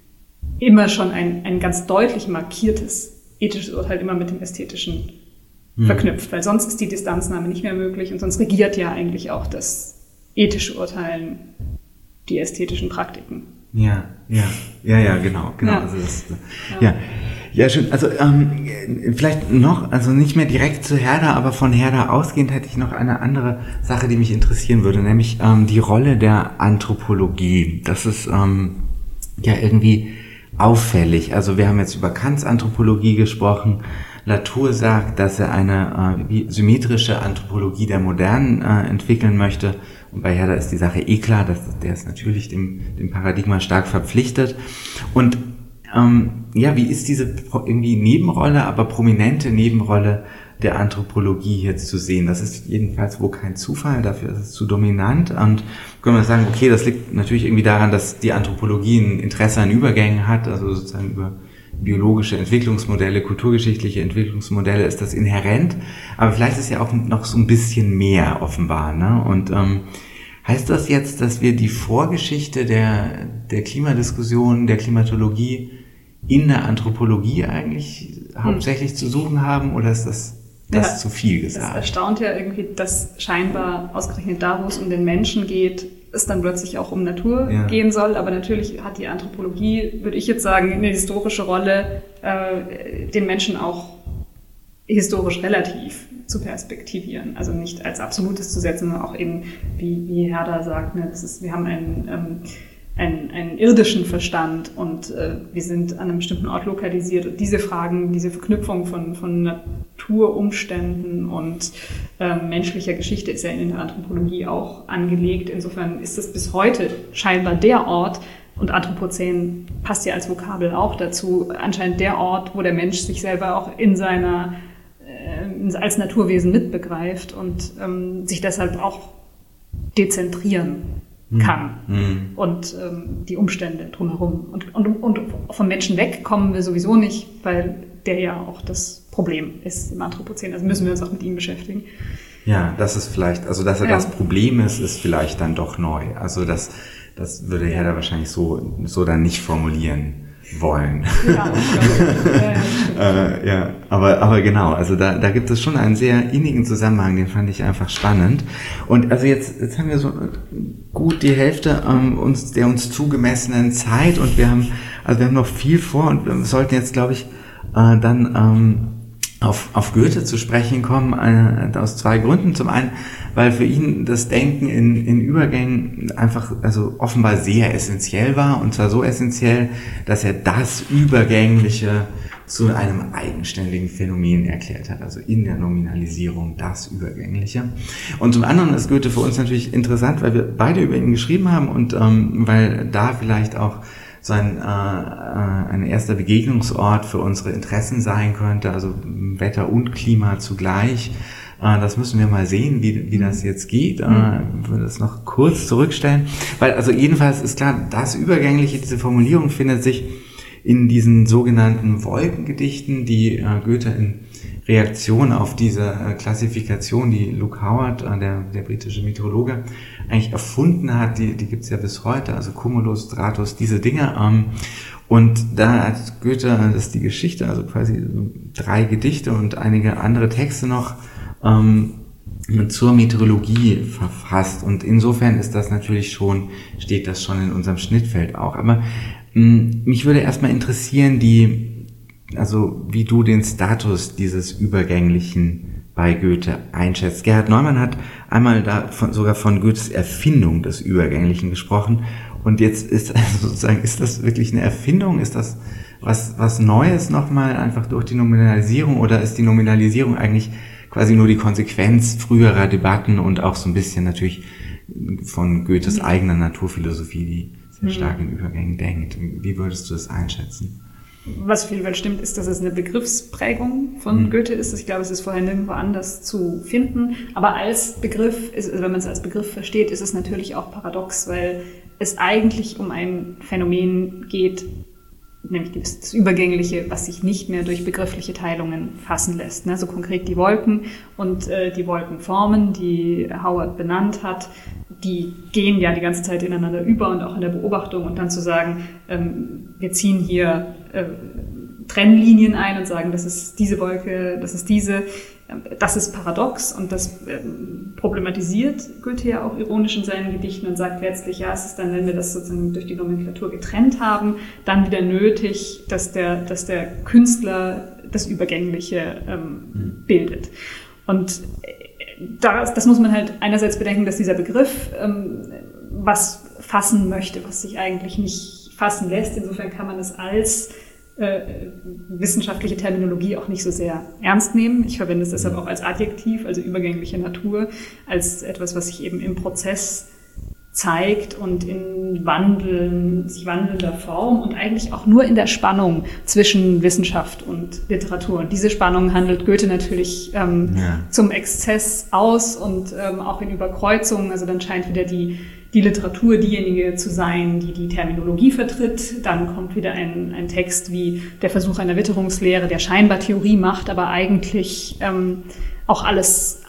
C: immer schon ein, ein ganz deutlich markiertes ethisches Urteil immer mit dem Ästhetischen mhm. verknüpft. Weil sonst ist die Distanznahme nicht mehr möglich und sonst regiert ja eigentlich auch das ethische Urteilen die ästhetischen Praktiken.
B: Ja, ja, ja, ja, genau, genau.
C: Ja.
B: Also das, ja. ja, ja, schön. Also ähm, vielleicht noch, also nicht mehr direkt zu Herder, aber von Herder ausgehend hätte ich noch eine andere Sache, die mich interessieren würde, nämlich ähm, die Rolle der Anthropologie. Das ist ähm, ja irgendwie auffällig. Also wir haben jetzt über Kants Anthropologie gesprochen. Latour sagt, dass er eine äh, symmetrische Anthropologie der Modernen äh, entwickeln möchte. Und bei Herder ist die Sache eh klar, dass der ist natürlich dem, dem Paradigma stark verpflichtet. Und ähm, ja, wie ist diese irgendwie Nebenrolle, aber prominente Nebenrolle der Anthropologie hier zu sehen? Das ist jedenfalls wohl kein Zufall, dafür ist es zu dominant. Und können wir sagen, okay, das liegt natürlich irgendwie daran, dass die Anthropologie ein Interesse an Übergängen hat, also sozusagen über biologische Entwicklungsmodelle, kulturgeschichtliche Entwicklungsmodelle ist das inhärent, aber vielleicht ist ja auch noch so ein bisschen mehr offenbar, ne? Und ähm, heißt das jetzt, dass wir die Vorgeschichte der der Klimadiskussion, der Klimatologie in der Anthropologie eigentlich hm. hauptsächlich zu suchen haben, oder ist das das ja, zu viel gesagt?
C: Das erstaunt ja irgendwie, dass scheinbar ausgerechnet da, wo es um den Menschen geht, es dann plötzlich auch um Natur ja. gehen soll. Aber natürlich hat die Anthropologie, würde ich jetzt sagen, eine historische Rolle, äh, den Menschen auch historisch relativ zu perspektivieren. Also nicht als Absolutes zu setzen, sondern auch eben, wie, wie Herder sagt, ne, das ist, wir haben einen, ähm, einen, einen irdischen Verstand und äh, wir sind an einem bestimmten Ort lokalisiert. Und diese Fragen, diese Verknüpfung von, von Naturumständen und äh, menschlicher Geschichte ist ja in der Anthropologie auch angelegt. Insofern ist es bis heute scheinbar der Ort, und Anthropozän passt ja als Vokabel auch dazu, anscheinend der Ort, wo der Mensch sich selber auch in seiner, äh, als Naturwesen mitbegreift und ähm, sich deshalb auch dezentrieren kann mhm. und ähm, die Umstände drumherum. Und, und, und vom Menschen weg kommen wir sowieso nicht, weil der ja auch das Problem ist im Anthropozän. Also müssen wir uns auch mit ihm beschäftigen.
B: Ja, das ist vielleicht, also dass er ja. das Problem ist, ist vielleicht dann doch neu. Also das, das würde Herder wahrscheinlich so, so dann nicht formulieren wollen. Ja, ja, äh, ja, aber aber genau, also da da gibt es schon einen sehr innigen Zusammenhang, den fand ich einfach spannend. Und also jetzt jetzt haben wir so gut die Hälfte ähm, uns der uns zugemessenen Zeit und wir haben also wir haben noch viel vor und wir sollten jetzt, glaube ich, äh, dann ähm, auf auf Goethe zu sprechen kommen, äh, aus zwei Gründen. Zum einen, weil für ihn das Denken in, in Übergängen einfach, also offenbar sehr essentiell war, und zwar so essentiell, dass er das Übergängliche zu einem eigenständigen Phänomen erklärt hat, also in der Nominalisierung das Übergängliche. Und zum anderen ist Goethe für uns natürlich interessant, weil wir beide über ihn geschrieben haben und ähm, weil da vielleicht auch so ein, äh, ein erster Begegnungsort für unsere Interessen sein könnte, also Wetter und Klima zugleich. Äh, das müssen wir mal sehen, wie, wie das jetzt geht. Äh, ich würde das noch kurz zurückstellen. Weil, also jedenfalls ist klar, das Übergängliche, diese Formulierung findet sich in diesen sogenannten Wolkengedichten, die äh, Goethe in Reaktion auf diese äh, Klassifikation, die Luke Howard, äh, der, der britische Meteorologe, eigentlich erfunden hat, die, die gibt's ja bis heute, also Cumulus, Stratus, diese Dinge. Ähm, Und da hat Goethe, das ist die Geschichte, also quasi drei Gedichte und einige andere Texte noch ähm, zur Meteorologie verfasst. Und insofern ist das natürlich schon, steht das schon in unserem Schnittfeld auch. Aber mh, mich würde erstmal interessieren, die, also wie du den Status dieses Übergänglichen bei Goethe einschätzt. Gerhard Neumann hat einmal da von, sogar von Goethes Erfindung des Übergänglichen gesprochen. Und jetzt ist also sozusagen, ist das wirklich eine Erfindung? Ist das was, was Neues nochmal einfach durch die Nominalisierung, oder ist die Nominalisierung eigentlich quasi nur die Konsequenz früherer Debatten und auch so ein bisschen natürlich von Goethes eigener Naturphilosophie, die sehr stark in Übergängen denkt? Wie würdest du das einschätzen?
C: Was auf jeden Fall stimmt, ist, dass es eine Begriffsprägung von mhm. Goethe ist. Ich glaube, es ist vorher nirgendwo anders zu finden. Aber als Begriff, ist, also wenn man es als Begriff versteht, ist es natürlich auch paradox, weil es eigentlich um ein Phänomen geht, nämlich das Übergängliche, was sich nicht mehr durch begriffliche Teilungen fassen lässt. Ne? So konkret die Wolken und äh, die Wolkenformen, die Howard benannt hat, die gehen ja die ganze Zeit ineinander über und auch in der Beobachtung. Und dann zu sagen, ähm, wir ziehen hier äh, Trennlinien ein und sagen, das ist diese Wolke, das ist diese, das ist paradox, und das ähm, problematisiert Goethe ja auch ironisch in seinen Gedichten und sagt letztlich, ja, es ist dann, wenn wir das sozusagen durch die Nomenklatur getrennt haben, dann wieder nötig, dass der, dass der Künstler das Übergängliche ähm, bildet. Und das, das muss man halt einerseits bedenken, dass dieser Begriff ähm, was fassen möchte, was sich eigentlich nicht fassen lässt. Insofern kann man es als äh, wissenschaftliche Terminologie auch nicht so sehr ernst nehmen. Ich verwende es deshalb auch als Adjektiv, also übergängliche Natur, als etwas, was sich eben im Prozess zeigt und in wandeln, sich wandelnder Form und eigentlich auch nur in der Spannung zwischen Wissenschaft und Literatur. Und diese Spannung handelt Goethe natürlich ähm, ja. zum Exzess aus und ähm, auch in Überkreuzungen. Also dann scheint wieder die, die Literatur diejenige zu sein, die die Terminologie vertritt. Dann kommt wieder ein, ein Text wie der Versuch einer Witterungslehre, der scheinbar Theorie macht, aber eigentlich ähm, auch alles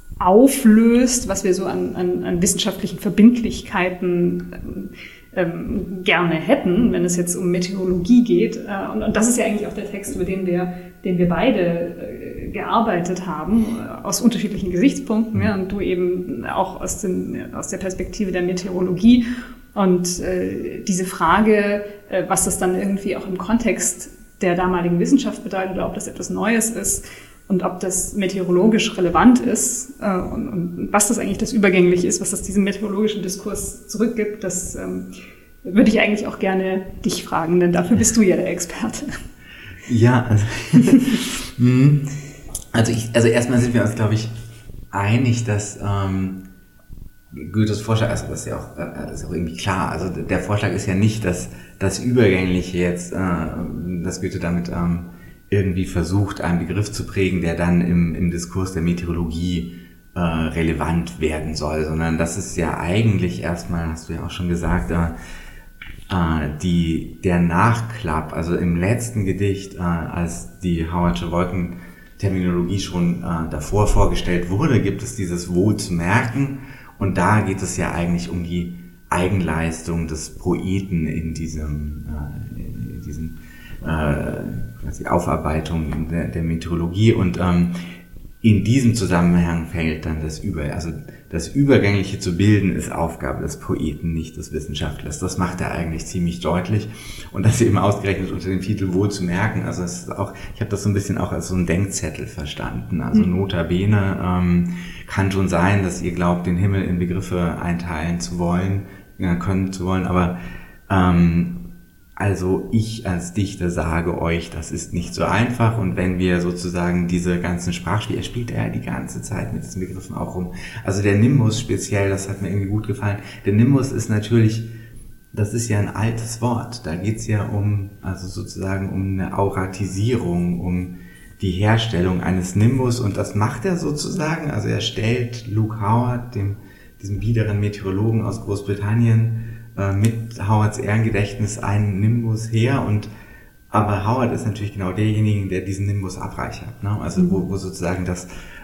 C: auflöst, was wir so an, an, an wissenschaftlichen Verbindlichkeiten ähm, gerne hätten, wenn es jetzt um Meteorologie geht. Äh, und, und das ist ja eigentlich auch der Text, über den wir, den wir beide äh, gearbeitet haben, äh, aus unterschiedlichen Gesichtspunkten, ja, und du eben auch aus, den, aus der Perspektive der Meteorologie. Und äh, diese Frage, äh, was das dann irgendwie auch im Kontext der damaligen Wissenschaft bedeutet oder ob das etwas Neues ist, und ob das meteorologisch relevant ist äh, und, und was das eigentlich das Übergängliche ist, was das diesem meteorologischen Diskurs zurückgibt, das ähm, würde ich eigentlich auch gerne dich fragen, denn dafür bist du ja der Experte.
B: Ja, also, also, ich, also erstmal sind wir uns, glaube ich, einig, dass ähm, Goethes Vorschlag, also das ist ja auch, das ist auch irgendwie klar, also der Vorschlag ist ja nicht, dass das Übergängliche jetzt, äh, dass Goethe damit ähm, irgendwie versucht, einen Begriff zu prägen, der dann im, im Diskurs der Meteorologie äh, relevant werden soll, sondern das ist ja eigentlich erstmal, hast du ja auch schon gesagt, äh, äh, die, der Nachklapp, also im letzten Gedicht, äh, als die Howardsche Wolkenterminologie schon äh, davor vorgestellt wurde, gibt es dieses Wohl zu merken, und da geht es ja eigentlich um die Eigenleistung des Poeten in diesem, äh, in diesem die Aufarbeitung der, der Meteorologie, und ähm, in diesem Zusammenhang fällt dann das Über, also das Übergängliche zu bilden ist Aufgabe des Poeten, nicht des Wissenschaftlers. Das macht er eigentlich ziemlich deutlich, und das eben ausgerechnet unter dem Titel Wohl zu merken. Also es ist auch, ich habe das so ein bisschen auch als so ein Denkzettel verstanden. Also mhm. notabene ähm, kann schon sein, dass ihr glaubt, den Himmel in Begriffe einteilen zu wollen, ja, können zu wollen, aber ähm, also ich als Dichter sage euch, das ist nicht so einfach, und wenn wir sozusagen diese ganzen Sprachspiele, er spielt ja die ganze Zeit mit diesen Begriffen auch rum. Also der Nimbus speziell, das hat mir irgendwie gut gefallen. Der Nimbus ist natürlich, das ist ja ein altes Wort. Da geht's ja um, also sozusagen um eine Auratisierung, um die Herstellung eines Nimbus, und das macht er sozusagen. Also er stellt Luke Howard, dem, diesem biederen Meteorologen aus Großbritannien, mit Howards Ehrengedächtnis einen Nimbus her, und aber Howard ist natürlich genau derjenige, der diesen Nimbus abreichert, ne? Also wo, wo sozusagen das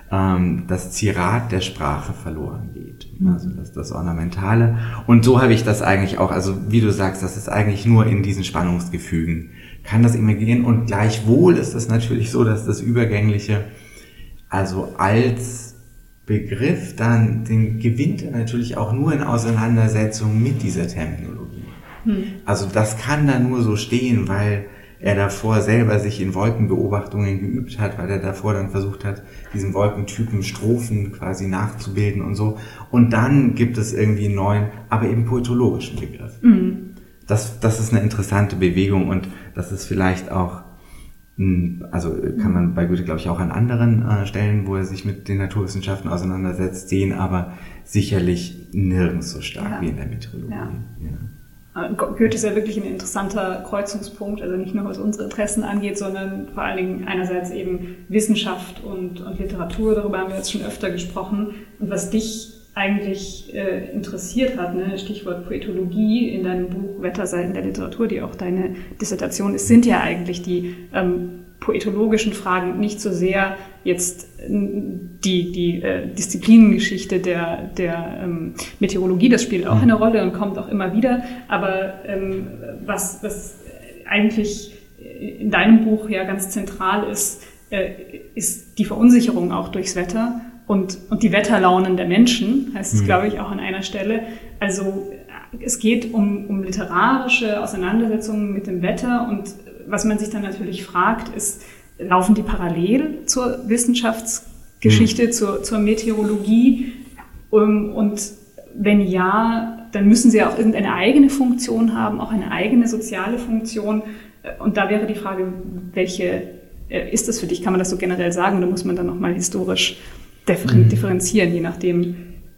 B: ähm, das Zierat der Sprache verloren geht. Also das, das Ornamentale. Und so habe ich das eigentlich auch, also wie du sagst, das ist eigentlich nur in diesen Spannungsgefügen, kann das emergieren. Und gleichwohl ist es natürlich so, dass das Übergängliche, also als Begriff, dann den gewinnt er natürlich auch nur in Auseinandersetzung mit dieser Terminologie. Hm. Also das kann da nur so stehen, weil er davor selber sich in Wolkenbeobachtungen geübt hat, weil er davor dann versucht hat, diesen Wolkentypen Strophen quasi nachzubilden und so. Und dann gibt es irgendwie einen neuen, aber eben poetologischen Begriff. Mhm. Das, das ist eine interessante Bewegung und das ist vielleicht auch, also kann man bei Goethe, glaube ich, auch an anderen äh, Stellen, wo er sich mit den Naturwissenschaften auseinandersetzt, sehen, aber sicherlich nirgends so stark ja. wie in der Meteorologie. Ja. Ja.
C: Goethe ist ja wirklich ein interessanter Kreuzungspunkt, also nicht nur was unsere Interessen angeht, sondern vor allen Dingen einerseits eben Wissenschaft und, und Literatur, darüber haben wir jetzt schon öfter gesprochen. Und was dich eigentlich äh, interessiert hat, ne, Stichwort Poetologie in deinem Buch Wetterseiten der Literatur, die auch deine Dissertation ist, sind ja eigentlich die ähm, poetologischen Fragen, nicht so sehr jetzt die, die äh, Disziplinengeschichte der, der ähm, Meteorologie, das spielt auch eine Rolle und kommt auch immer wieder, aber ähm, was, was eigentlich in deinem Buch ja ganz zentral ist, äh, ist die Verunsicherung auch durchs Wetter und, und die Wetterlaunen der Menschen, heißt es, mhm. glaube ich, auch an einer Stelle. Also es geht um, um literarische Auseinandersetzungen mit dem Wetter und was man sich dann natürlich fragt, ist, laufen die parallel zur Wissenschaftsgeschichte, mhm. zur, zur Meteorologie? Und wenn ja, dann müssen sie ja auch irgendeine eigene Funktion haben, auch eine eigene soziale Funktion. Und da wäre die Frage, welche ist das für dich? Kann man das so generell sagen oder muss man dann nochmal historisch differenzieren, je nachdem,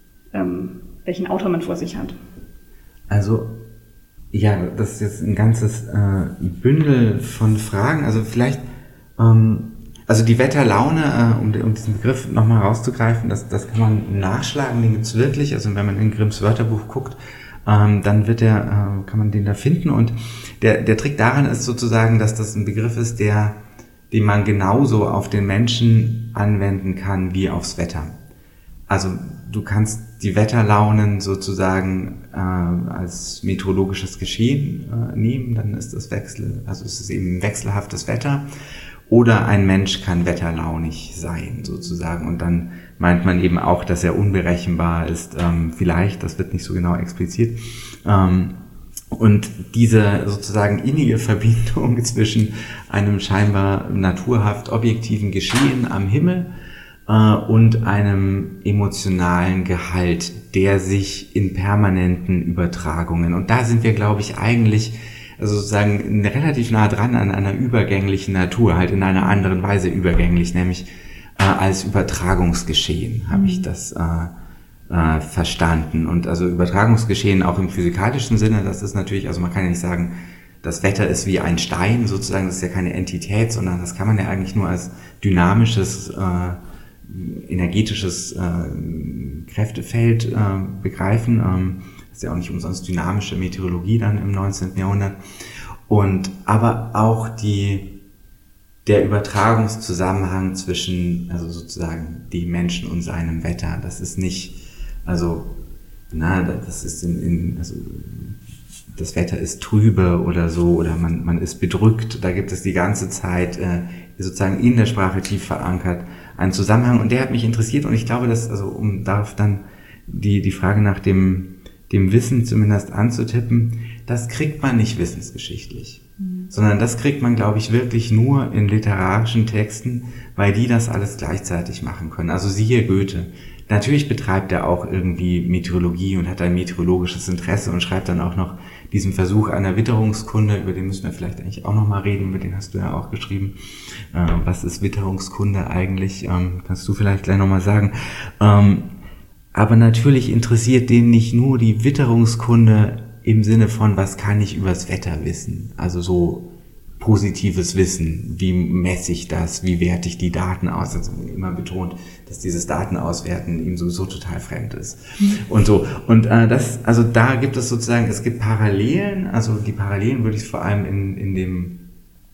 C: welchen Autor man vor sich hat?
B: Also ja, das ist jetzt ein ganzes äh, Bündel von Fragen. Also vielleicht, ähm, also die Wetterlaune, äh, um, um diesen Begriff nochmal rauszugreifen, das, das kann man nachschlagen, den gibt's wirklich. Also wenn man in Grimms Wörterbuch guckt, ähm, dann wird der, äh, kann man den da finden. Und der, der Trick daran ist sozusagen, dass das ein Begriff ist, der, den man genauso auf den Menschen anwenden kann wie aufs Wetter. Also du kannst die Wetterlaunen sozusagen äh, als meteorologisches Geschehen äh, nehmen, dann ist das Wechsel, also es ist eben wechselhaftes Wetter. Oder ein Mensch kann wetterlaunig sein, sozusagen. Und dann meint man eben auch, dass er unberechenbar ist, ähm, vielleicht, das wird nicht so genau expliziert. Ähm, und diese sozusagen innige Verbindung zwischen einem scheinbar naturhaft objektiven Geschehen am Himmel und einem emotionalen Gehalt, der sich in permanenten Übertragungen, und da sind wir, glaube ich, eigentlich also sozusagen relativ nah dran an einer übergänglichen Natur, halt in einer anderen Weise übergänglich, nämlich äh, als Übertragungsgeschehen habe mhm. ich das äh, äh, verstanden. Und also Übertragungsgeschehen auch im physikalischen Sinne, das ist natürlich, also man kann ja nicht sagen, das Wetter ist wie ein Stein sozusagen, das ist ja keine Entität, sondern das kann man ja eigentlich nur als dynamisches äh, energetisches äh, Kräftefeld äh, begreifen. Ähm, das ist ja auch nicht umsonst dynamische Meteorologie dann im neunzehnten Jahrhundert. Und aber auch die der Übertragungszusammenhang zwischen, also sozusagen dem Menschen und seinem Wetter. Das ist nicht, also na, das ist in, in also das Wetter ist trübe oder so, oder man man ist bedrückt. Da gibt es die ganze Zeit äh, sozusagen in der Sprache tief verankert einen Zusammenhang, und der hat mich interessiert, und ich glaube, dass, also um darauf dann die die Frage nach dem dem Wissen zumindest anzutippen, das kriegt man nicht wissensgeschichtlich, mhm. sondern das kriegt man, glaube ich, wirklich nur in literarischen Texten, weil die das alles gleichzeitig machen können. Also siehe Goethe. Natürlich betreibt er auch irgendwie Meteorologie und hat ein meteorologisches Interesse und schreibt dann auch noch diesen Versuch einer Witterungskunde, über den müssen wir vielleicht eigentlich auch nochmal reden, über den hast du ja auch geschrieben. Äh, was ist Witterungskunde eigentlich? Ähm, kannst du vielleicht gleich nochmal sagen. Ähm, aber natürlich interessiert den nicht nur die Witterungskunde im Sinne von, was kann ich übers Wetter wissen? Also so positives Wissen, wie messe ich das, wie werte ich die Daten aus? Also immer betont, dass dieses Datenauswerten ihm sowieso total fremd ist. Mhm. Und so. Und äh, das, also da gibt es sozusagen, es gibt Parallelen, also die Parallelen würde ich vor allem in, in dem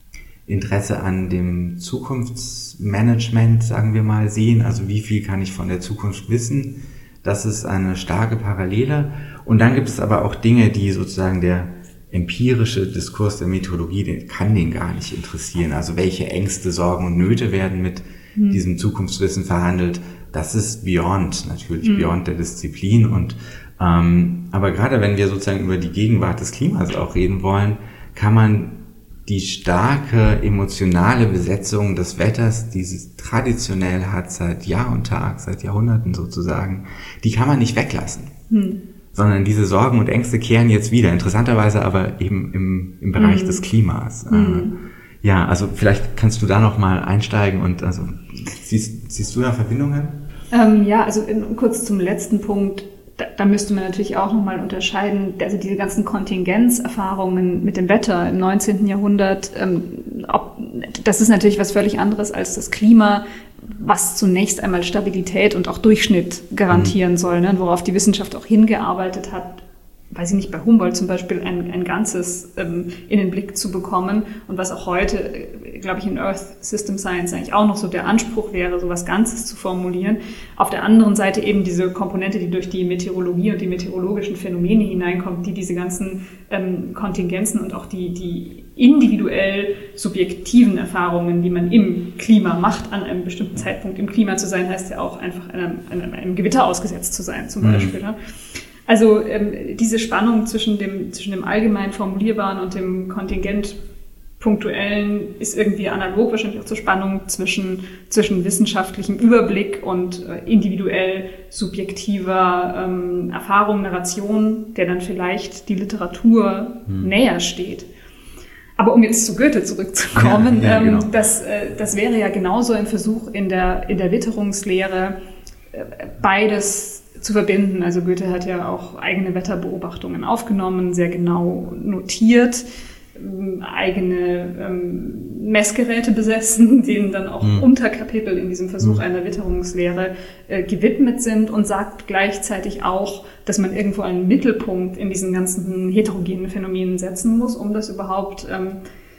B: Interesse an dem Zukunftsmanagement, sagen wir mal, sehen. Also wie viel kann ich von der Zukunft wissen? Das ist eine starke Parallele. Und dann gibt es aber auch Dinge, die sozusagen der empirische Diskurs der Meteorologie, der kann den gar nicht interessieren. Also welche Ängste, Sorgen und Nöte werden mit hm. diesem Zukunftswissen verhandelt? Das ist beyond, natürlich hm. beyond der Disziplin. Und ähm, aber gerade wenn wir sozusagen über die Gegenwart des Klimas auch reden wollen, kann man die starke emotionale Besetzung des Wetters, die es traditionell hat seit Jahr und Tag, seit Jahrhunderten sozusagen, die kann man nicht weglassen. Hm. Sondern diese Sorgen und Ängste kehren jetzt wieder. Interessanterweise aber eben im, im Bereich hm. des Klimas. Hm. Ja, also vielleicht kannst du da noch mal einsteigen und also siehst, siehst du da Verbindungen?
C: Ähm, ja, also in, kurz zum letzten Punkt. Da, da müsste man natürlich auch nochmal unterscheiden, also diese ganzen Kontingenzerfahrungen mit dem Wetter im neunzehnten Jahrhundert, ähm, ob, das ist natürlich was völlig anderes als das Klima, was zunächst einmal Stabilität und auch Durchschnitt garantieren mhm. soll, ne, worauf die Wissenschaft auch hingearbeitet hat, weiß ich nicht, bei Humboldt zum Beispiel ein, ein Ganzes ähm, in den Blick zu bekommen und was auch heute, äh, glaube ich, in Earth System Science eigentlich auch noch so der Anspruch wäre, so was Ganzes zu formulieren. Auf der anderen Seite eben diese Komponente, die durch die Meteorologie und die meteorologischen Phänomene hineinkommt, die diese ganzen ähm, Kontingenzen und auch die, die individuell subjektiven Erfahrungen, die man im Klima macht, an einem bestimmten Zeitpunkt im Klima zu sein, heißt ja auch einfach einem, einem, einem Gewitter ausgesetzt zu sein, zum Beispiel. Mhm. Ne? Also ähm, diese Spannung zwischen dem, zwischen dem allgemein Formulierbaren und dem Kontingent Punktuellen ist irgendwie analog wahrscheinlich auch zur Spannung zwischen, zwischen wissenschaftlichem Überblick und äh, individuell subjektiver ähm, Erfahrung, Narration, der dann vielleicht die Literatur hm. näher steht. Aber um jetzt zu Goethe zurückzukommen, ja, ja, genau. ähm, das, äh, das wäre ja genauso ein Versuch in der, in der Witterungslehre, äh, beides zu verbinden. Also Goethe hat ja auch eigene Wetterbeobachtungen aufgenommen, sehr genau notiert, ähm, eigene ähm, Messgeräte besessen, denen dann auch mhm. Unterkapitel in diesem Versuch mhm. einer Witterungslehre äh, gewidmet sind und sagt gleichzeitig auch, dass man irgendwo einen Mittelpunkt in diesen ganzen heterogenen Phänomenen setzen muss, um das überhaupt ähm,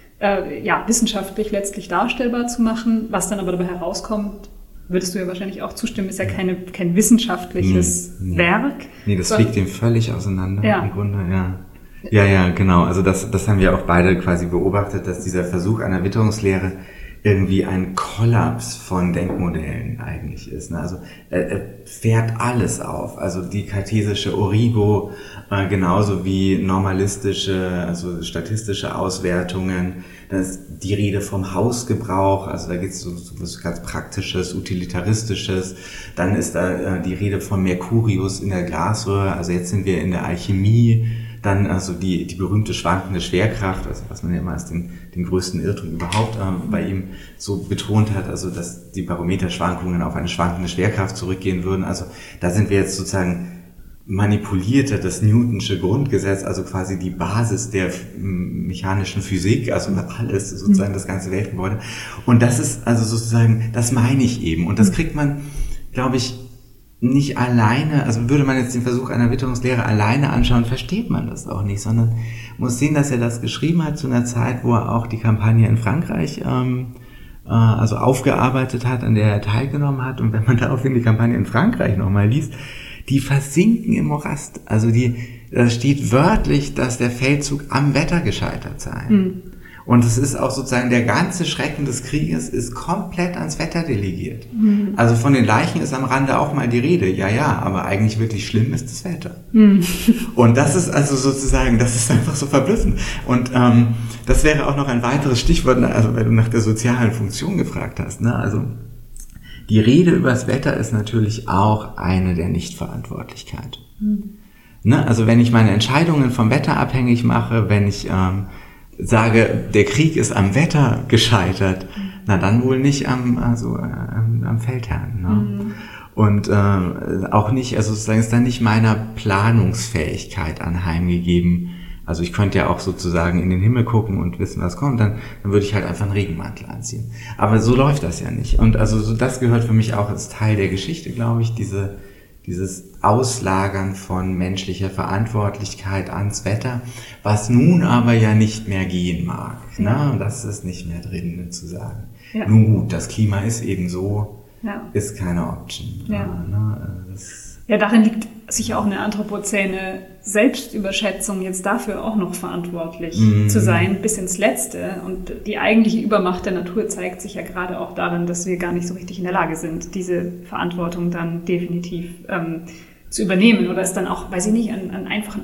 C: äh, ja, wissenschaftlich letztlich darstellbar zu machen. Was dann aber dabei herauskommt, würdest du ja wahrscheinlich auch zustimmen, ist ja keine, kein wissenschaftliches nee, nee. Werk.
B: Nee, das fliegt dem völlig auseinander ja. im Grunde, ja. Ja, ja, genau. Also das, das haben wir auch beide quasi beobachtet, dass dieser Versuch einer Witterungslehre irgendwie ein Kollaps von Denkmodellen eigentlich ist. Ne? Also er, er fährt alles auf. Also die kartesische Origo, äh, genauso wie normalistische, also statistische Auswertungen. Dann ist die Rede vom Hausgebrauch, also da geht es so, so was ganz Praktisches, Utilitaristisches. Dann ist da äh, die Rede von Mercurius in der Glasröhre, also jetzt sind wir in der Alchemie. Dann also die die berühmte schwankende Schwerkraft, also was man ja immer als den den größten Irrtum überhaupt ähm, bei ihm so betont hat, also dass die Barometerschwankungen auf eine schwankende Schwerkraft zurückgehen würden. Also da sind wir jetzt sozusagen manipulierte das Newtonsche Grundgesetz, also quasi die Basis der mechanischen Physik, also alles sozusagen das ganze Weltgebäude. Und das ist also sozusagen, das meine ich eben. Und das kriegt man, glaube ich, nicht alleine, also würde man jetzt den Versuch einer Witterungslehre alleine anschauen, versteht man das auch nicht, sondern muss sehen, dass er das geschrieben hat zu einer Zeit, wo er auch die Kampagne in Frankreich ähm, äh, also aufgearbeitet hat, an der er teilgenommen hat. Und wenn man daraufhin die Kampagne in Frankreich nochmal liest, die versinken im Morast. Also die, da steht wörtlich, dass der Feldzug am Wetter gescheitert sei. Mhm. Und es ist auch sozusagen, der ganze Schrecken des Krieges ist komplett ans Wetter delegiert. Mhm. Also von den Leichen ist am Rande auch mal die Rede. Ja, ja, aber eigentlich wirklich schlimm ist das Wetter. Mhm. Und das ist also sozusagen, das ist einfach so verblüffend. Und ähm, das wäre auch noch ein weiteres Stichwort, also weil du nach der sozialen Funktion gefragt hast. Ne? Also die Rede über das Wetter ist natürlich auch eine der Nichtverantwortlichkeit. Mhm. Ne? Also wenn ich meine Entscheidungen vom Wetter abhängig mache, wenn ich ähm, sage, der Krieg ist am Wetter gescheitert, na dann wohl nicht am, also am, am Feldherrn. Ne? Mhm. Und äh, auch nicht, also sozusagen ist dann nicht meiner Planungsfähigkeit anheimgegeben. Also ich könnte ja auch sozusagen in den Himmel gucken und wissen, was kommt, dann, dann würde ich halt einfach einen Regenmantel anziehen. Aber so läuft das ja nicht. Und also so, das gehört für mich auch als Teil der Geschichte, glaube ich, diese dieses Auslagern von menschlicher Verantwortlichkeit ans Wetter, was nun aber ja nicht mehr gehen mag. Ja. Ne? Und das ist nicht mehr drin, zu sagen. Ja. Nun gut, das Klima ist eben so, ja. ist keine Option.
C: Ja.
B: Ne? Das
C: ja, darin liegt sicher auch eine anthropozäne Selbstüberschätzung, jetzt dafür auch noch verantwortlich mm. zu sein, bis ins Letzte. Und die eigentliche Übermacht der Natur zeigt sich ja gerade auch darin, dass wir gar nicht so richtig in der Lage sind, diese Verantwortung dann definitiv ähm, zu übernehmen oder es dann auch, weiß ich nicht, an, an einfachen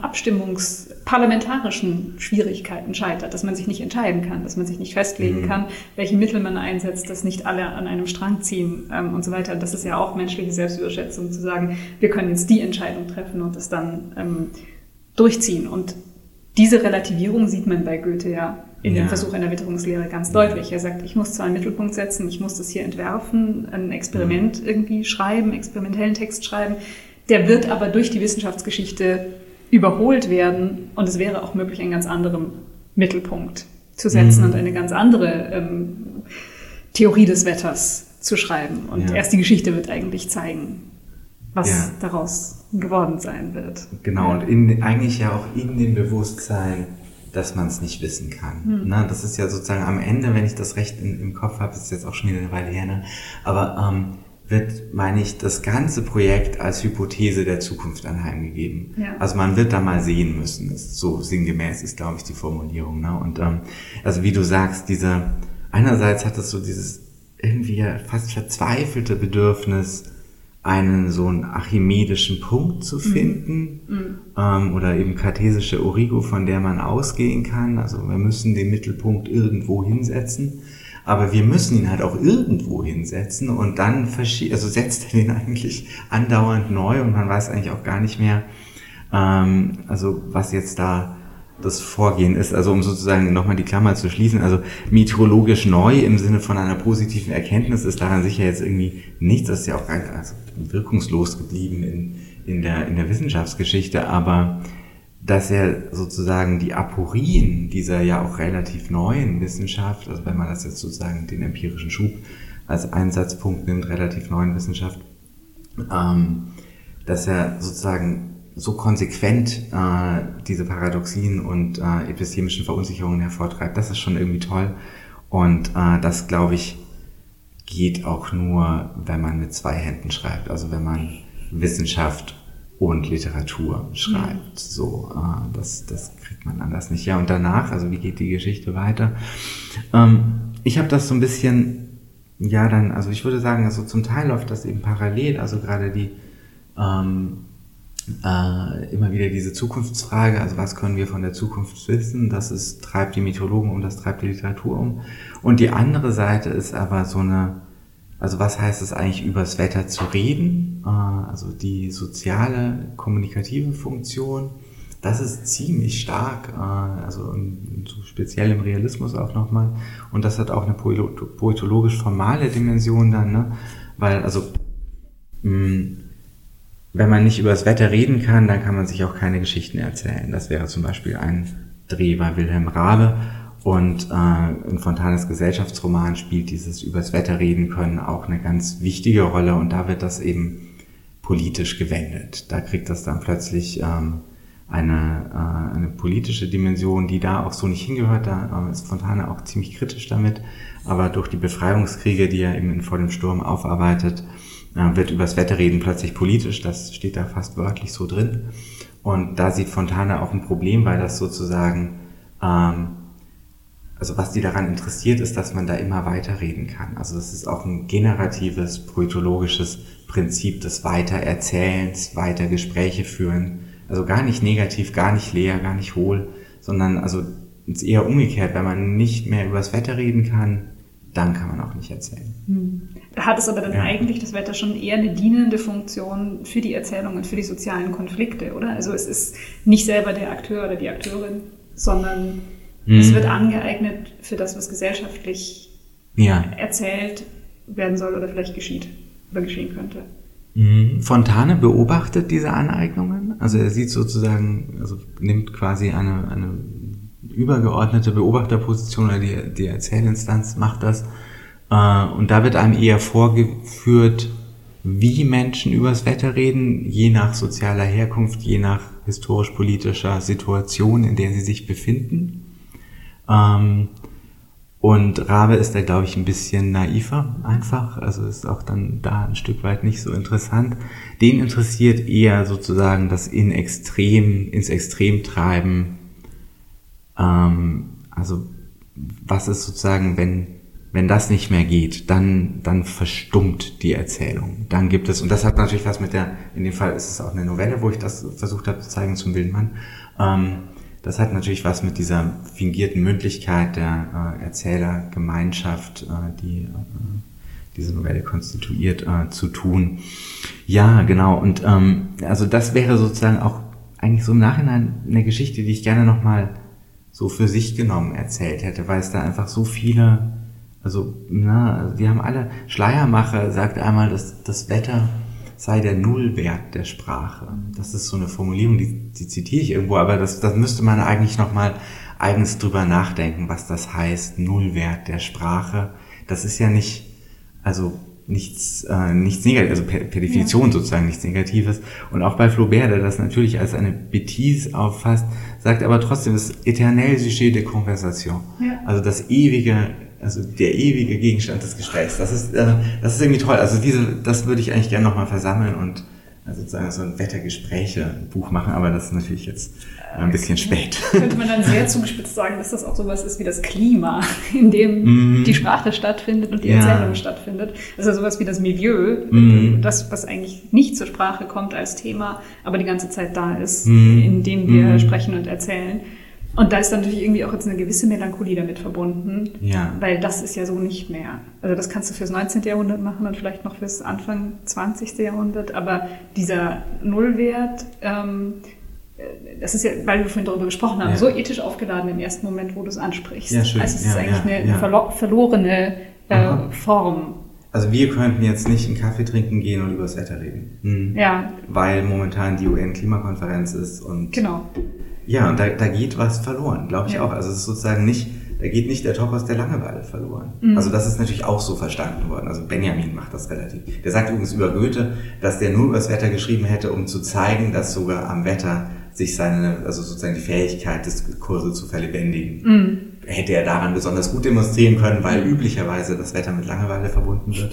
C: abstimmungsparlamentarischen Schwierigkeiten scheitert, dass man sich nicht entscheiden kann, dass man sich nicht festlegen mhm. kann, welche Mittel man einsetzt, dass nicht alle an einem Strang ziehen ähm, und so weiter. Das ist ja auch menschliche Selbstüberschätzung, zu sagen, wir können jetzt die Entscheidung treffen und das dann ähm, durchziehen. Und diese Relativierung sieht man bei Goethe ja in ja. dem Versuch einer Witterungslehre ganz deutlich. Er sagt, ich muss zwar einen Mittelpunkt setzen, ich muss das hier entwerfen, ein Experiment mhm. irgendwie schreiben, experimentellen Text schreiben, der wird aber durch die Wissenschaftsgeschichte überholt werden und es wäre auch möglich, einen ganz anderen Mittelpunkt zu setzen mhm. und eine ganz andere ähm, Theorie des Wetters zu schreiben. Und ja. erst die Geschichte wird eigentlich zeigen, was ja. daraus geworden sein wird.
B: Genau, ja. und in, eigentlich ja auch in dem Bewusstsein, dass man es nicht wissen kann. Mhm. Na, das ist ja sozusagen am Ende, wenn ich das recht in, im Kopf habe, ist jetzt auch schon wieder eine Weile her, ne? aber ähm, wird, meine ich, das ganze Projekt als Hypothese der Zukunft anheimgegeben. Ja. Also man wird da mal sehen müssen. Das ist so sinngemäß ist, glaube ich, die Formulierung. Ne? Und ähm, also wie du sagst, diese einerseits hat es so dieses irgendwie fast verzweifelte Bedürfnis, einen so einen archimedischen Punkt zu finden mhm. ähm, oder eben kartesische Origo, von der man ausgehen kann. Also wir müssen den Mittelpunkt irgendwo hinsetzen. Aber wir müssen ihn halt auch irgendwo hinsetzen und dann verschie- also setzt er den eigentlich andauernd neu und man weiß eigentlich auch gar nicht mehr, ähm, also was jetzt da das Vorgehen ist. Also um sozusagen nochmal die Klammer zu schließen, also meteorologisch neu im Sinne von einer positiven Erkenntnis ist daran sicher jetzt irgendwie nichts. Das ist ja auch gar nicht, also wirkungslos geblieben in, in der, in der Wissenschaftsgeschichte, aber dass er sozusagen die Aporien dieser ja auch relativ neuen Wissenschaft, also wenn man das jetzt sozusagen den empirischen Schub als Einsatzpunkt nimmt, relativ neuen Wissenschaft, ähm, dass er sozusagen so konsequent äh, diese Paradoxien und äh, epistemischen Verunsicherungen hervortreibt, das ist schon irgendwie toll. Und äh, das, glaube ich, geht auch nur, wenn man mit zwei Händen schreibt, also wenn man Wissenschaft und Literatur schreibt. Mhm. So, äh, das, das kriegt man anders nicht. Ja, und danach, also wie geht die Geschichte weiter? Ähm, ich habe das so ein bisschen, ja dann, also ich würde sagen, also zum Teil läuft das eben parallel, also gerade die ähm, äh, immer wieder diese Zukunftsfrage, also was können wir von der Zukunft wissen? Das ist, treibt die Meteorologen um, das treibt die Literatur um. Und die andere Seite ist aber so eine, also was heißt es eigentlich, übers Wetter zu reden? Also die soziale, kommunikative Funktion, das ist ziemlich stark, also speziell im Realismus auch nochmal. Und das hat auch eine poetologisch-formale Dimension dann, ne? Weil, also, wenn man nicht übers Wetter reden kann, dann kann man sich auch keine Geschichten erzählen. Das wäre zum Beispiel ein Dreh bei Wilhelm Raabe. Und äh, in Fontanes Gesellschaftsroman spielt dieses übers Wetter reden können auch eine ganz wichtige Rolle und da wird das eben politisch gewendet. Da kriegt das dann plötzlich ähm, eine, äh, eine politische Dimension, die da auch so nicht hingehört. Da äh, ist Fontane auch ziemlich kritisch damit, aber durch die Befreiungskriege, die er eben in Vor dem Sturm aufarbeitet, äh, wird übers Wetter reden plötzlich politisch. Das steht da fast wörtlich so drin. Und da sieht Fontane auch ein Problem, weil das sozusagen ähm, also was die daran interessiert, ist, dass man da immer weiterreden kann. Also das ist auch ein generatives, poetologisches Prinzip des Weitererzählens, weiter Gespräche führen. Also gar nicht negativ, gar nicht leer, gar nicht hohl, sondern also es ist eher umgekehrt. Wenn man nicht mehr über das Wetter reden kann, dann kann man auch nicht erzählen.
C: Hm. Hat es aber dann ja. eigentlich das Wetter schon eher eine dienende Funktion für die Erzählung und für die sozialen Konflikte, oder? Also es ist nicht selber der Akteur oder die Akteurin, sondern Mhm. es wird angeeignet für das, was gesellschaftlich ja. erzählt werden soll oder vielleicht geschieht oder geschehen könnte.
B: Mhm. Fontane beobachtet diese Aneignungen. Also er sieht sozusagen, also nimmt quasi eine, eine übergeordnete Beobachterposition oder die, die Erzählinstanz macht das. Und da wird einem eher vorgeführt, wie Menschen übers Wetter reden, je nach sozialer Herkunft, je nach historisch-politischer Situation, in der sie sich befinden. Ähm, und Rabe ist da, glaube ich, ein bisschen naiver einfach, also ist auch dann da ein Stück weit nicht so interessant. Den interessiert eher sozusagen das in Extrem, ins Extrem treiben, ähm, also was ist sozusagen, wenn Wenn das nicht mehr geht, dann, dann verstummt die Erzählung. Dann gibt es, und das hat natürlich was mit der, in dem Fall ist es auch eine Novelle, wo ich das versucht habe zu zeigen zum Wildmann, ähm, das hat natürlich was mit dieser fingierten Mündlichkeit der äh, Erzählergemeinschaft, äh, die äh, diese Novelle konstituiert, äh, zu tun. Ja, genau, und ähm, also das wäre sozusagen auch eigentlich so im Nachhinein eine Geschichte, die ich gerne nochmal so für sich genommen erzählt hätte, weil es da einfach so viele Also, na, die haben alle, Schleiermacher sagt einmal, dass das Wetter sei der Nullwert der Sprache. Das ist so eine Formulierung, die, die zitiere ich irgendwo, aber das, das müsste man eigentlich nochmal eigens drüber nachdenken, was das heißt, Nullwert der Sprache. Das ist ja nicht, also nichts, äh, nichts Negatives, also per, per Definition ja. sozusagen nichts Negatives. Und auch bei Flaubert, der das natürlich als eine Bêtise auffasst, sagt aber trotzdem, das éternel sujet de conversation. Ja. Also das ewige, also der ewige Gegenstand des Gesprächs. Das ist, äh, das ist irgendwie toll. Also diese, das würde ich eigentlich gerne nochmal versammeln und also sozusagen so ein Wettergespräche-Buch machen, aber das ist natürlich jetzt ein bisschen spät.
C: Könnte man dann sehr zugespitzt sagen, dass das auch sowas ist wie das Klima, in dem mm. die Sprache stattfindet und die ja. Erzählung stattfindet. Also sowas wie das Milieu, mm. das, was eigentlich nicht zur Sprache kommt als Thema, aber die ganze Zeit da ist, mm. in dem wir mm. sprechen und erzählen. Und da ist dann natürlich irgendwie auch jetzt eine gewisse Melancholie damit verbunden, ja. weil das ist ja so nicht mehr. Also das kannst du fürs neunzehnten Jahrhundert machen und vielleicht noch fürs Anfang zwanzigsten Jahrhundert, aber dieser Nullwert, ähm, das ist ja, weil wir vorhin darüber gesprochen haben, ja. so ethisch aufgeladen im ersten Moment, wo du es ansprichst.
B: Ja, schön.
C: Also es
B: ja,
C: ist eigentlich
B: ja,
C: eine
B: ja.
C: verlo- verlorene äh, Form.
B: Also wir könnten jetzt nicht einen Kaffee trinken gehen und über das Wetter reden. Hm. Ja. Weil momentan die U N-Klimakonferenz ist und...
C: Genau.
B: Ja, und da, da geht was verloren, glaube ich ja. auch. Also es ist sozusagen nicht, da geht nicht der Topos der Langeweile verloren. Mhm. Also das ist natürlich auch so verstanden worden. Also Benjamin macht das relativ. Der sagt übrigens über Goethe, dass der nur über das Wetter geschrieben hätte, um zu zeigen, dass sogar am Wetter sich seine, also sozusagen die Fähigkeit des Diskurses zu verlebendigen, mhm. hätte er daran besonders gut demonstrieren können, weil mhm. üblicherweise das Wetter mit Langeweile verbunden wird.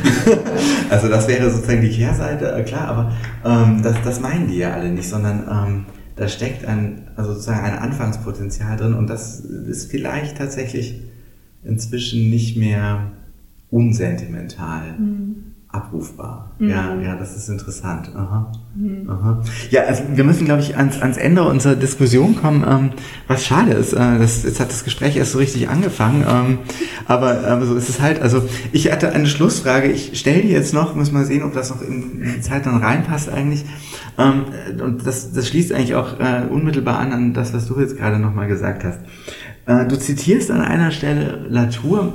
B: Also das wäre sozusagen die Kehrseite, klar, aber ähm, das, das meinen die ja alle nicht, sondern ähm, da steckt ein, also sozusagen ein Anfangspotenzial drin und das ist vielleicht tatsächlich inzwischen nicht mehr unsentimental mhm. abrufbar. Mhm. Ja, ja, das ist interessant. Aha. Mhm. Aha. Ja, also wir müssen, glaube ich, ans, ans Ende unserer Diskussion kommen, ähm, was schade ist. Äh, das, jetzt hat das Gespräch erst so richtig angefangen, ähm, aber äh, so ist es halt. Also ich hatte eine Schlussfrage, ich stelle die jetzt noch, muss mal sehen, ob das noch in, in die Zeit dann reinpasst eigentlich. Ähm, und das, das schließt eigentlich auch äh, unmittelbar an an das, was du jetzt gerade nochmal gesagt hast. Äh, du zitierst an einer Stelle Latour,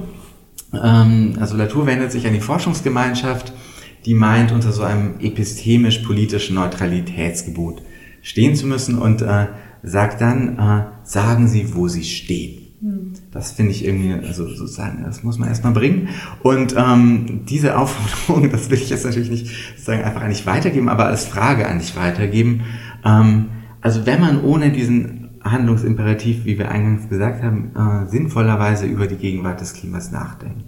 B: ähm, also Latour wendet sich an die Forschungsgemeinschaft, die meint, unter so einem epistemisch-politischen Neutralitätsgebot stehen zu müssen und äh, sagt dann, äh, sagen Sie, wo Sie stehen. Hm. Das finde ich irgendwie, also sozusagen, das muss man erstmal bringen. Und ähm, diese Aufforderung, das will ich jetzt natürlich nicht sozusagen einfach an dich weitergeben, aber als Frage an dich weitergeben. Ähm, also wenn man ohne diesen Handlungsimperativ, wie wir eingangs gesagt haben, äh, sinnvollerweise über die Gegenwart des Klimas nachdenkt,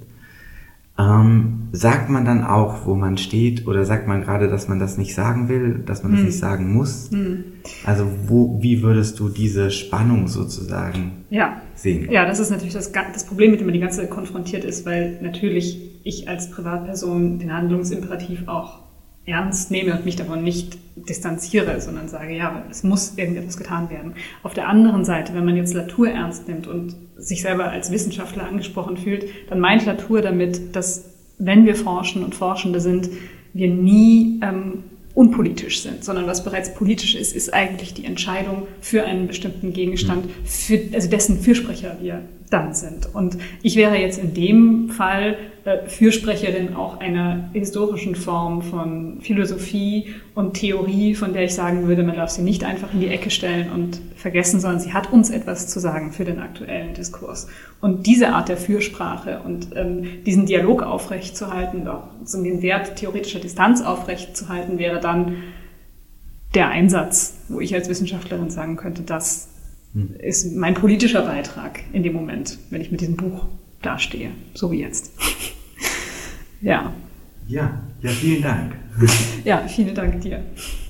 B: Ähm, sagt man dann auch, wo man steht, oder sagt man gerade, dass man das nicht sagen will, dass man hm. das nicht sagen muss? Hm. Also wo, wie würdest du diese Spannung sozusagen
C: ja.
B: sehen?
C: Ja, das ist natürlich das, das Problem, mit dem man die ganze Zeit konfrontiert ist, weil natürlich ich als Privatperson den Handlungsimperativ auch ernst nehme und mich davon nicht distanziere, sondern sage, ja, es muss irgendetwas getan werden. Auf der anderen Seite, wenn man jetzt Latour ernst nimmt und sich selber als Wissenschaftler angesprochen fühlt, dann meint Latour damit, dass, wenn wir forschen und Forschende sind, wir nie ähm, unpolitisch sind, sondern was bereits politisch ist, ist eigentlich die Entscheidung für einen bestimmten Gegenstand, für, also dessen Fürsprecher wir dann sind. Und ich wäre jetzt in dem Fall äh, Fürsprecherin auch einer historischen Form von Philosophie und Theorie, von der ich sagen würde, man darf sie nicht einfach in die Ecke stellen und vergessen, sondern sie hat uns etwas zu sagen für den aktuellen Diskurs. Und diese Art der Fürsprache und ähm, diesen Dialog aufrechtzuerhalten, auch so den Wert theoretischer Distanz aufrechtzuerhalten, wäre dann der Einsatz, wo ich als Wissenschaftlerin sagen könnte, das ist mein politischer Beitrag in dem Moment, wenn ich mit diesem Buch dastehe, so wie jetzt. ja.
B: Ja, ja, vielen Dank.
C: Ja, vielen Dank dir.